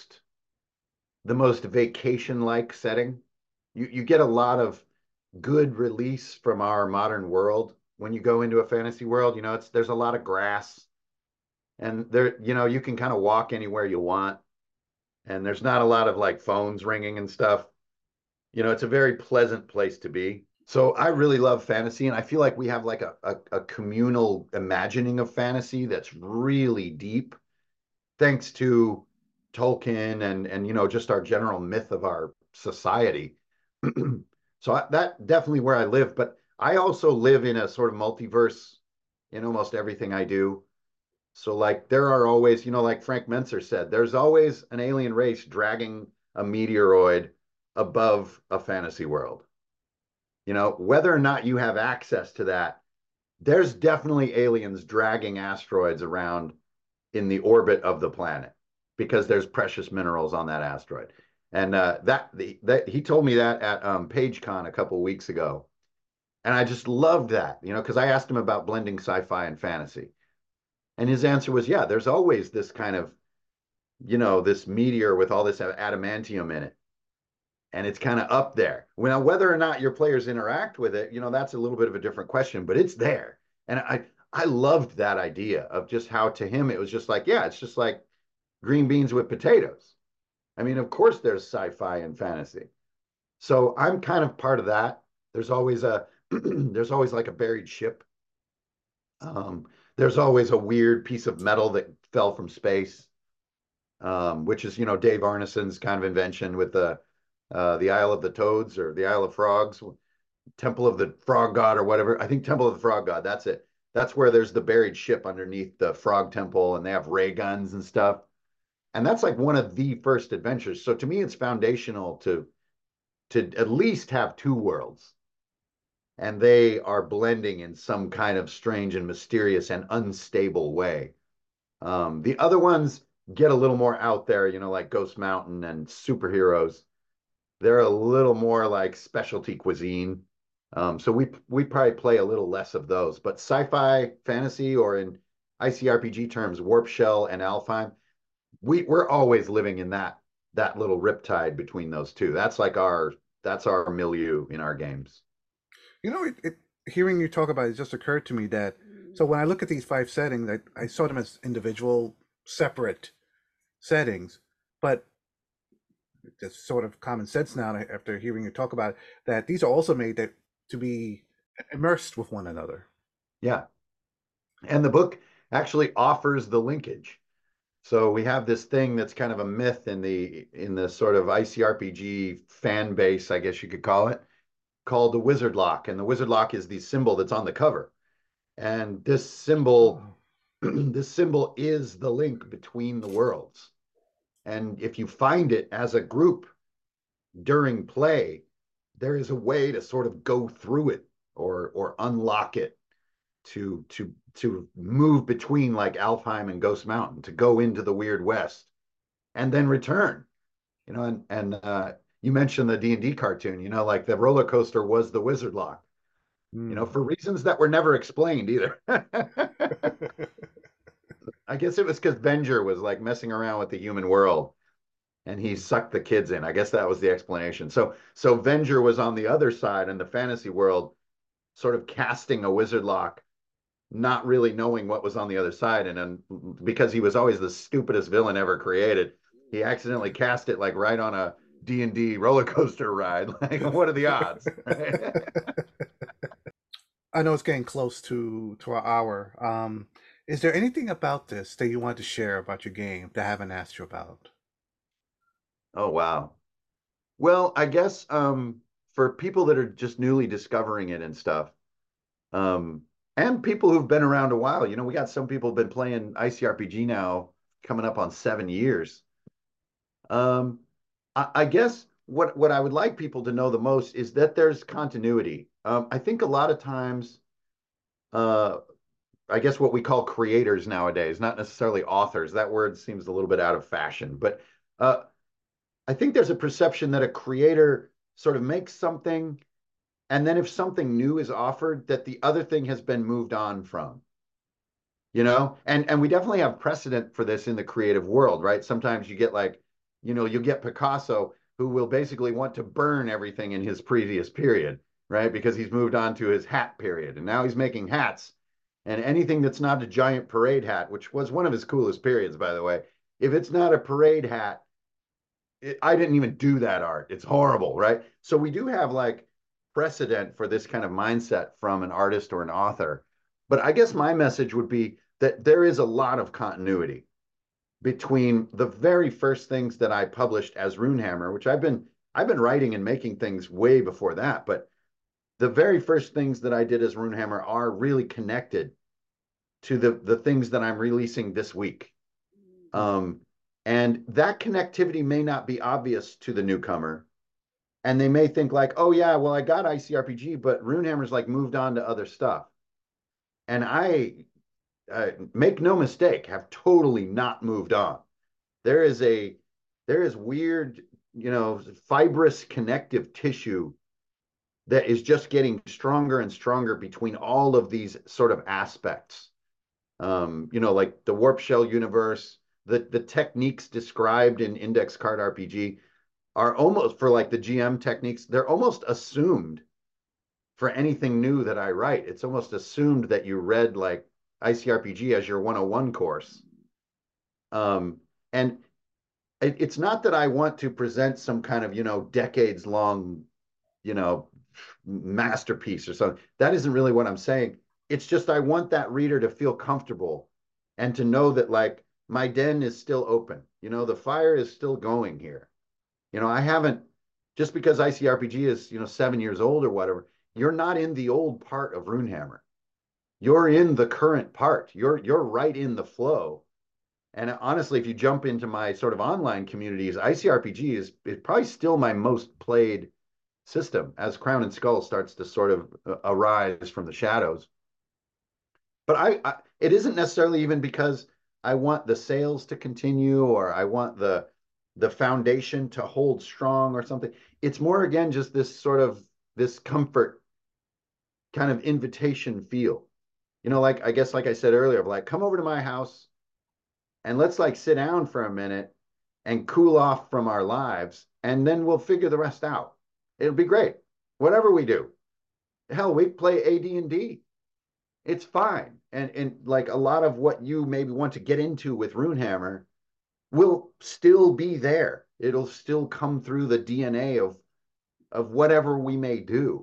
the most vacation-like setting. You get a lot of good release from our modern world when you go into a fantasy world. There's a lot of grass, and you can kind of walk anywhere you want, and there's not a lot of like phones ringing and stuff. It's a very pleasant place to be. So I really love fantasy, and I feel like we have like a communal imagining of fantasy that's really deep, thanks to Tolkien and just our general myth of our society. So that definitely where I live, but I also live in a sort of multiverse in almost everything I do. So like there are always, like Frank Menzer said, there's always an alien race dragging a meteoroid above a fantasy world. Whether or not you have access to that, there's definitely aliens dragging asteroids around in the orbit of the planet because there's precious minerals on that asteroid. And that he told me that at PageCon a couple of weeks ago, and I just loved that, because I asked him about blending sci-fi and fantasy, and his answer was, "Yeah, there's always this kind of this meteor with all this adamantium in it. And it's kind of up there. Now, whether or not your players interact with it, that's a little bit of a different question, but it's there. And I loved that idea of just how to him it was just like, yeah, it's just like green beans with potatoes. I mean, of course there's sci-fi and fantasy. So I'm kind of part of that. There's always a there's always like a buried ship. Um, there's always a weird piece of metal that fell from space, which is Dave Arneson's kind of invention with the Isle of the Toads or the Isle of Frogs, Temple of the Frog God or whatever. I think Temple of the Frog God. That's it. That's where there's the buried ship underneath the Frog Temple, and they have ray guns and stuff. And that's like one of the first adventures. So to me, it's foundational to at least have two worlds, and they are blending in some kind of strange and mysterious and unstable way. The other ones get a little more out there, like Ghost Mountain and superheroes. They're a little more like specialty cuisine. So we probably play a little less of those, but sci-fi, fantasy, or in ICRPG terms, Warp Shell and Alfheim, we're always living in that little riptide between those two. That's our milieu in our games. Hearing you talk about it just occurred to me that so when I look at these five settings, I saw them as individual, separate settings, but it's sort of common sense now after hearing you talk about it, that these are also made that to be immersed with one another. Yeah. And the book actually offers the linkage. So we have this thing that's kind of a myth in the sort of ICRPG fan base, I guess you could call it, called the Wizard Lock. And the Wizard Lock is the symbol that's on the cover. And this symbol, Oh. this symbol is the link between the worlds. And if you find it as a group during play, there is a way to sort of go through it or unlock it to move between like Alfheim and Ghost Mountain, to go into the Weird West and then return. And you mentioned the D&D cartoon, like the roller coaster was the Wizard Lock, Hmm. for reasons that were never explained either. I guess it was because Venger was like messing around with the human world and he sucked the kids in. I guess that was the explanation. So Venger was on the other side in the fantasy world, sort of casting a wizard lock, not really knowing what was on the other side. And then because he was always the stupidest villain ever created, he accidentally cast it like right on a D&D roller coaster ride. Like, what are the odds? I know it's getting close to our hour. Is there anything about this that you want to share about your game that I haven't asked you about? Oh, wow. Well, I guess for people that are just newly discovering it and stuff, um, and people who've been around a while, we got some people who've been playing ICRPG now coming up on 7 years. Um, I guess what I would like people to know the most is that there's continuity. I think a lot of times, uh, I guess what we call creators nowadays, not necessarily authors, that word seems a little bit out of fashion, but uh, I think there's a perception that a creator sort of makes something, and then if something new is offered, that the other thing has been moved on from. And we definitely have precedent for this in the creative world, right? Sometimes you get like, you get Picasso who will basically want to burn everything in his previous period, right? Because he's moved on to his hat period and now he's making hats. And anything that's not a giant parade hat, which was one of his coolest periods, by the way, if it's not a parade hat, I didn't even do that art. It's horrible, right? So we do have like precedent for this kind of mindset from an artist or an author. But I guess my message would be that there is a lot of continuity between the very first things that I published as Runehammer, which I've been writing and making things way before that, but the very first things that I did as Runehammer are really connected to the things that I'm releasing this week. Um, and that connectivity may not be obvious to the newcomer, and they may think like, oh yeah, well I got ICRPG, but Runehammer's like moved on to other stuff. And I make no mistake, have totally not moved on. There is a there is weird, fibrous connective tissue that is just getting stronger and stronger between all of these sort of aspects. Like the Warp Shell universe. the techniques described in Index Card RPG are almost, for like the GM techniques, they're almost assumed for anything new that I write. It's almost assumed that you read like ICRPG as your 101 course. And it's not that I want to present some kind of, decades long, you know, masterpiece or something. That isn't really what I'm saying. It's just I want that reader to feel comfortable and to know that like my den is still open. The fire is still going here. I haven't, just because ICRPG is, 7 years old or whatever, you're not in the old part of Runehammer. You're in the current part. You're right in the flow. And honestly, if you jump into my sort of online communities, ICRPG is probably still my most played system as Crown and Skull starts to sort of arise from the shadows. But it isn't necessarily even because I want the sales to continue or I want the foundation to hold strong or something. It's more again just this sort of this comfort kind of invitation feel. Like I guess like I said earlier, like come over to my house and let's like sit down for a minute and cool off from our lives and then we'll figure the rest out. It'll be great. Whatever we do. Hell, we play AD&D. It's fine. And like a lot of what you maybe want to get into with Runehammer will still be there. It'll still come through the DNA of whatever we may do.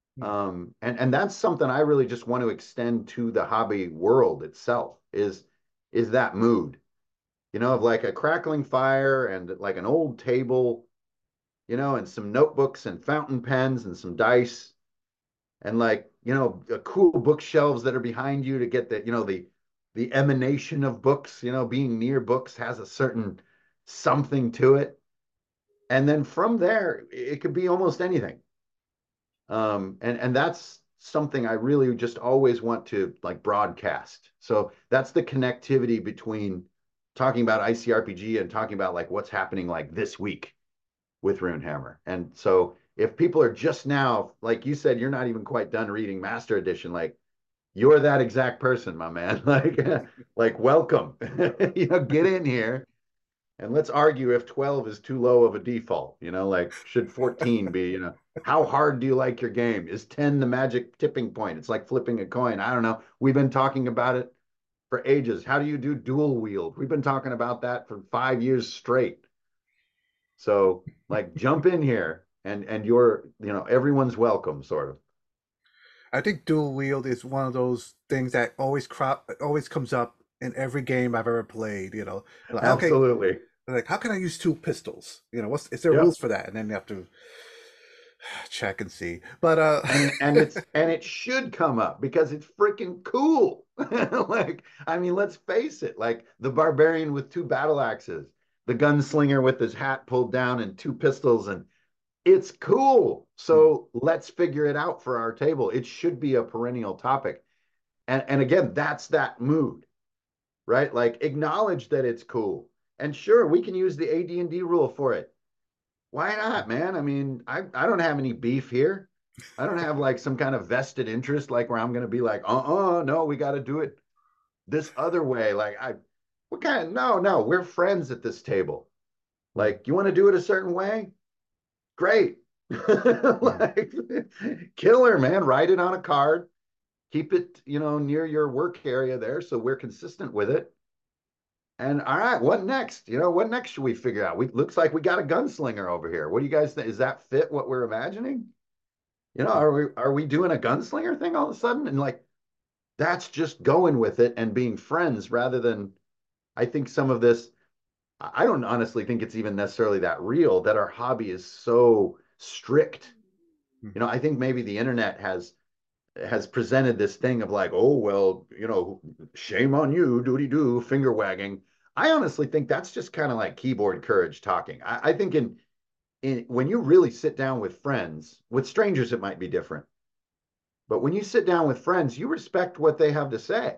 And that's something I really just want to extend to the hobby world itself is that mood, of like a crackling fire and like an old table, and some notebooks and fountain pens and some dice and like, cool bookshelves that are behind you to get the emanation of books, being near books has a certain something to it. And then from there, it could be almost anything. And that's something I really just always want to like broadcast. So that's the connectivity between talking about ICRPG and talking about like what's happening like this week with Runehammer. And so if people are just now, like you said, you're not even quite done reading Master Edition, like you're that exact person, my man. Like welcome. Get in here and let's argue if 12 is too low of a default. Like should 14 be, how hard do you like your game? Is 10 the magic tipping point? It's like flipping a coin. I don't know. We've been talking about it for ages. How do you do dual wield? We've been talking about that for 5 years straight. So like jump in here and everyone's welcome sort of. I think dual wield is one of those things that always comes up in every game I've ever played. Like, okay, Absolutely. like how can I use two pistols? Is there Yep. rules for that? And then you have to check and see. But And it should come up because it's freaking cool. Like, I mean, let's face it, like the barbarian with two battle axes, the gunslinger with his hat pulled down and two pistols, and it's cool. So let's figure it out for our table. It should be a perennial topic. And again, that's that mood, right? Like acknowledge that it's cool. And sure, we can use the AD&D rule for it. Why not, man? I mean, I don't have any beef here. I don't have like some kind of vested interest, like where I'm going to be like, no, we got to do it this other way. Like, what kind of, no, we're friends at this table. Like, you want to do it a certain way? Great. Like, killer, man. Write it on a card. Keep it, near your work area there so we're consistent with it. And all right, what next? What next should we figure out? We looks like we got a gunslinger over here. What do you guys think? Is that fit what we're imagining? Are we doing a gunslinger thing all of a sudden? And like that's just going with it and being friends rather than I think some of this, I don't honestly think it's even necessarily that real that our hobby is so strict. I think maybe the internet has presented this thing of like, oh, well, shame on you, doody doo, finger wagging. I honestly think that's just kind of like keyboard courage talking. I think in when you really sit down with friends, with strangers, it might be different. But when you sit down with friends, you respect what they have to say,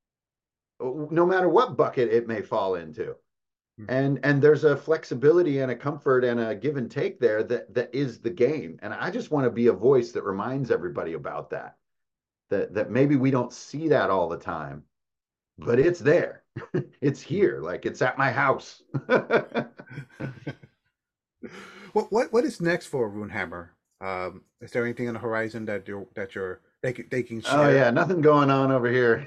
no matter what bucket it may fall into. And there's a flexibility and a comfort and a give and take there that is the game. And I just want to be a voice that reminds everybody about that maybe we don't see that all the time, but it's there. It's here, like it's at my house. What is next for Runehammer? Is there anything on the horizon they can Oh share? yeah, nothing going on over here.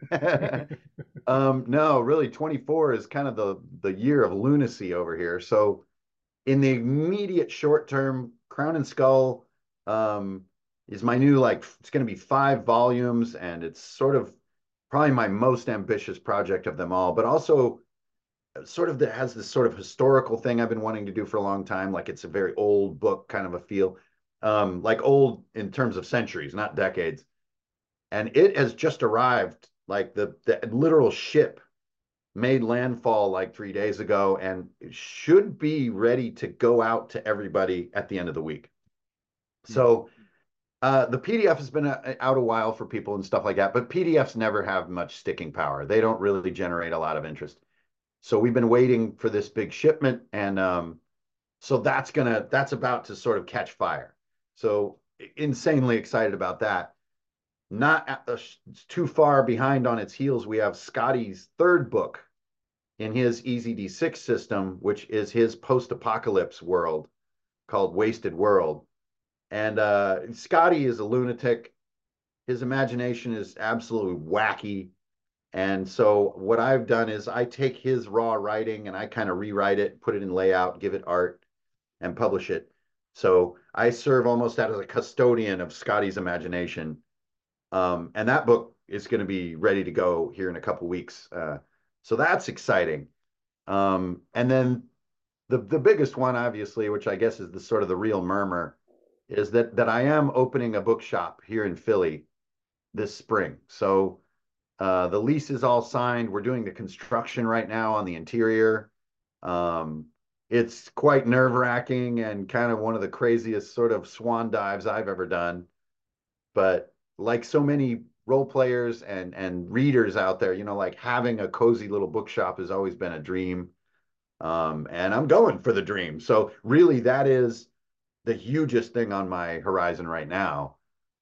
No, really, 24 is kind of the year of lunacy over here. So in the immediate short term, Crown and Skull um, is my new like it's going to be 5 volumes, and it's sort of probably my most ambitious project of them all. But also sort of that has this sort of historical thing I've been wanting to do for a long time. Like it's a very old book kind of a feel, like old in terms of centuries, not decades. And it has just arrived. Like the literal ship made landfall like 3 days ago and should be ready to go out to everybody at the end of the week. Hmm. So the PDF has been out a while for people and stuff like that, but PDFs never have much sticking power. They don't really generate a lot of interest. So we've been waiting for this big shipment, and so that's about to sort of catch fire. So insanely excited about that. Not too far behind on its heels, we have Scotty's third book in his EZD6 system, which is his post-apocalypse world called Wasted World. And Scotty is a lunatic. His imagination is absolutely wacky. And so what I've done is I take his raw writing and I kind of rewrite it, put it in layout, give it art, and publish it. So I serve almost as a custodian of Scotty's imagination. And that book is going to be ready to go here in a couple weeks. So that's exciting. And then the biggest one, obviously, which I guess is the sort of the real murmur, is that I am opening a bookshop here in Philly this spring. So the lease is all signed. We're doing the construction right now on the interior. Um, it's quite nerve-wracking and kind of one of the craziest sort of swan dives I've ever done. But like so many role players and readers out there, like having a cozy little bookshop has always been a dream. And I'm going for the dream. So really, that is the hugest thing on my horizon right now.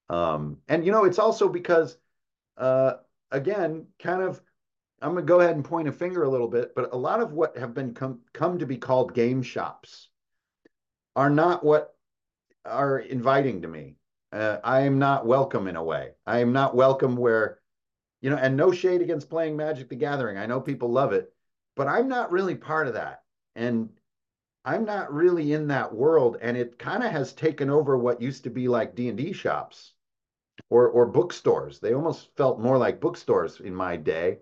And it's also because uh, again, kind of, I'm gonna go ahead and point a finger a little bit, but a lot of what have been come to be called game shops are not what are inviting to me. I am not welcome in a way. I am not welcome where, and no shade against playing Magic the Gathering. I know people love it, but I'm not really part of that. And I'm not really in that world. And it kind of has taken over what used to be like D&D shops or bookstores. They almost felt more like bookstores in my day.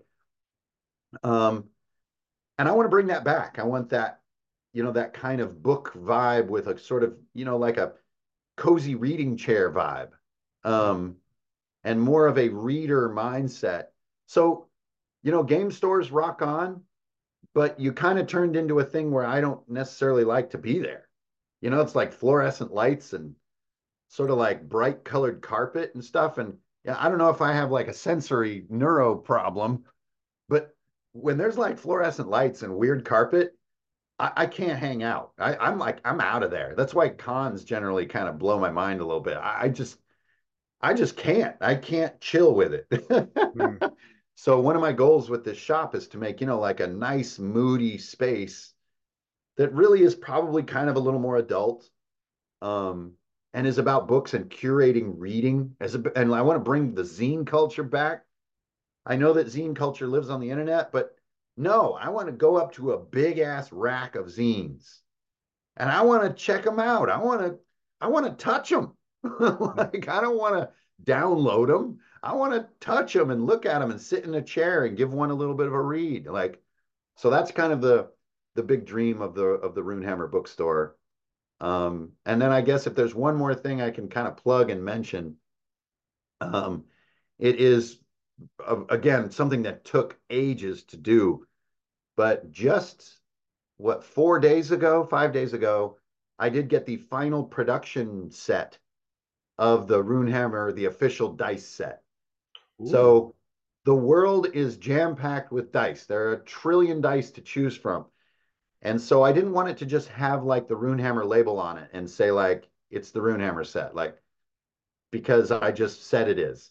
Um, and I want to bring that back. I want that, that kind of book vibe with a sort of, like a cozy reading chair vibe, um, and more of a reader mindset. So, game stores rock on, but you kind of turned into a thing where I don't necessarily like to be there. It's like fluorescent lights and sort of like bright colored carpet and stuff. And yeah, I don't know if I have like a sensory neuro problem, but when there's like fluorescent lights and weird carpet, I can't hang out. I'm like, I'm out of there. That's why cons generally kind of blow my mind a little bit. I just can't. I can't chill with it. Hmm. So one of my goals with this shop is to make, like a nice moody space that really is probably kind of a little more adult, um, and is about books and curating reading and I want to bring the zine culture back. I know that zine culture lives on the internet, but no, I want to go up to a big ass rack of zines and I want to check them out. I want to touch them. Like I don't want to download them. I want to touch them and look at them and sit in a chair and give one a little bit of a read. Like so that's kind of the big dream of the Runehammer bookstore. And then I guess if there's one more thing I can kind of plug and mention, um, it is again something that took ages to do, but just what 4 days ago, 5 days ago, I did get the final production set of the Runehammer, the official dice set. Ooh. So the world is jam packed with dice. There are a trillion dice to choose from. And so I didn't want it to just have like the Runehammer label on it and say like it's the Runehammer set, like because I just said it is.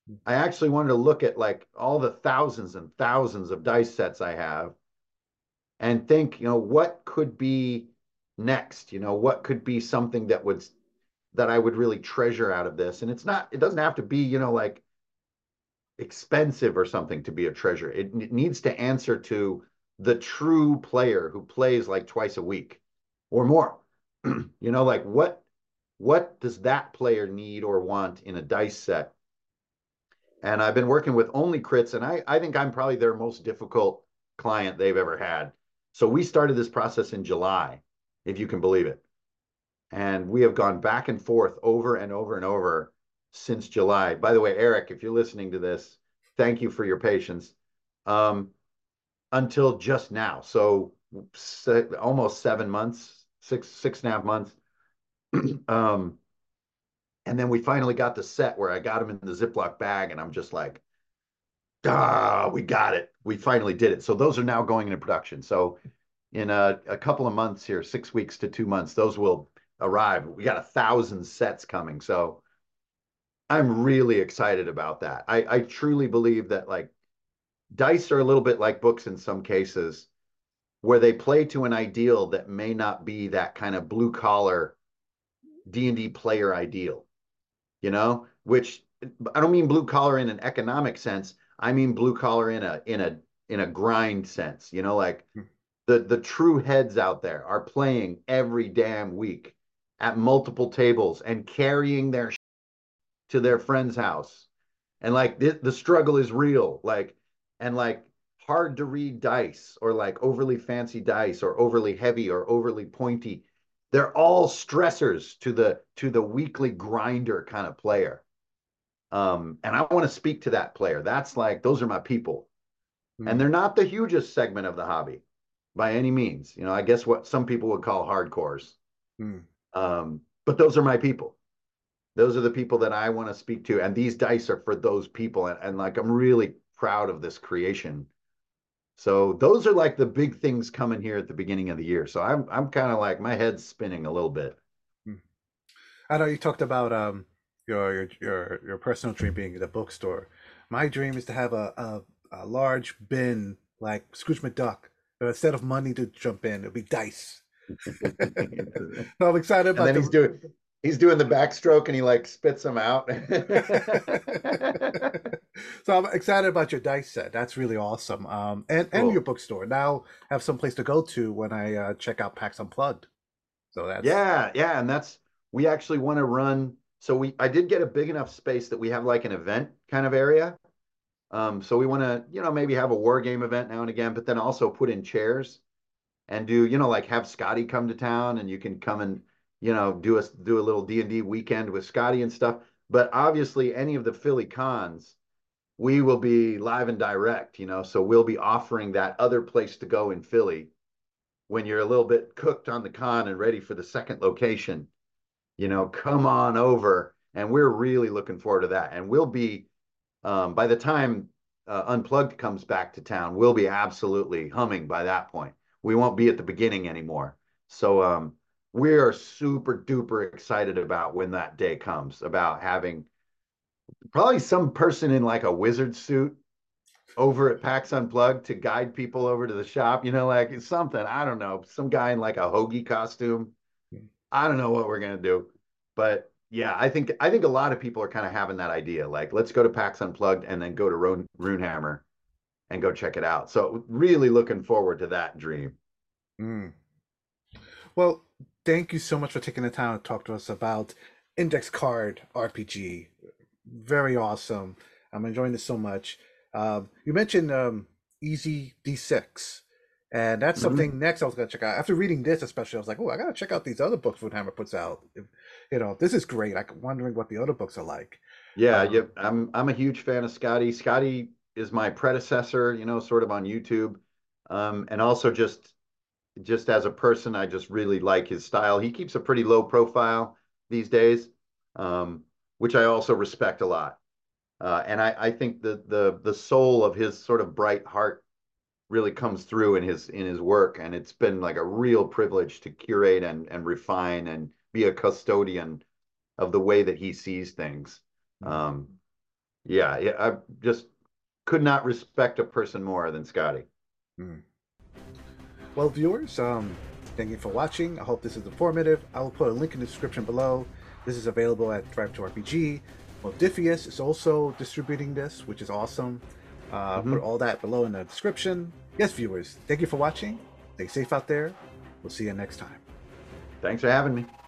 I actually wanted to look at like all the thousands and thousands of dice sets I have and think, what could be next? What could be something that I would really treasure out of this? And it doesn't have to be, like expensive or something to be a treasure. It needs to answer to the true player who plays like twice a week or more. Like what does that player need or want in a dice set? And I've been working with Only Crits, and I think I'm probably their most difficult client they've ever had. So we started this process in July, if you can believe it. And we have gone back and forth over and over and over since July. By the way, Eric, if you're listening to this, thank you for your patience. Um, until just now. So almost 7 months, six and a half months. um, and then we finally got the set where I got him in the Ziploc bag, and I'm just like, we got it. We finally did it. So those are now going into production. So in a couple of months here, 6 weeks to 2 months, those will arrive. We got 1,000 sets coming. So I'm really excited about that. I truly believe that like dice are a little bit like books in some cases where they play to an ideal that may not be that kind of blue collar D&D player ideal, which I don't mean blue collar in an economic sense. I mean blue collar in a grind sense, like the true heads out there are playing every damn week at multiple tables and carrying their to their friend's house. And like the struggle is real. Like, and like hard to read dice or like overly fancy dice or overly heavy or overly pointy. They're all stressors to the weekly grinder kind of player. And I want to speak to that player. That's like those are my people. And Mm, they're not the hugest segment of the hobby by any means. I guess what some people would call hardcores. mm. But those are my people. Those are the people that I want to speak to. And these dice are for those people. And like, I'm really proud of this creation. So those are like the big things coming here at the beginning of the year. So I'm kind of like my head's spinning a little bit. Mm. I know you talked about your personal dream being the bookstore. My dream is to have a large bin like Scrooge McDuck, but instead of money to jump in, it'll be dice. And So I'm excited about then he's doing the backstroke and he like spits them out. so I'm excited about your dice set. That's really awesome. And your Cool. bookstore. Now have some place to go to when I check out PAX Unplugged. So that's Yeah, yeah, and we actually want to run. So I did get a big enough space that we have like an event kind of area. So we want to, maybe have a war game event now and again, but then also put in chairs and do, like have Scotty come to town and you can come and, do a little D&D weekend with Scotty and stuff. But obviously any of the Philly cons, we will be live and direct, so we'll be offering that other place to go in Philly when you're a little bit cooked on the con and ready for the second location, come on over. And we're really looking forward to that. And we'll be by the time Unplugged comes back to town, we'll be absolutely humming by that point. We won't be at the beginning anymore. So we are super duper excited about when that day comes, about having probably some person in like a wizard suit over at PAX Unplugged to guide people over to the shop. Like it's something, I don't know, some guy in like a hoagie costume. I don't know what we're gonna do, but yeah, I think a lot of people are kind of having that idea. Like, let's go to PAX Unplugged and then go to Runehammer and go check it out. So really looking forward to that dream. mm. Well, thank you so much for taking the time to talk to us about Index Card RPG. Very awesome. I'm enjoying this so much. You mentioned Easy D6, and that's Mhm. something next I was gonna check out. After reading this, especially, I was like, oh, I gotta check out these other books Foodhammer puts out. This is great. I'm wondering what the other books are like. Yeah, Um, yep. I'm a huge fan of Scotty. Scotty is my predecessor, sort of on YouTube, and also just as a person, I just really like his style. He keeps a pretty low profile these days, um, which I also respect a lot. And I think the soul of his sort of bright heart really comes through in his work, and it's been like a real privilege to curate and refine and be a custodian of the way that he sees things. Um, Yeah, yeah, I just could not respect a person more than Scotty. Mm. Well, viewers, thank you for watching. I hope this is informative. I will put a link in the description below. This is available at Drive2RPG. Modiphius is also distributing this, which is awesome. Put Hmm. all that below in the description. Yes, viewers, thank you for watching. Stay safe out there. We'll see you next time. Thanks for having me.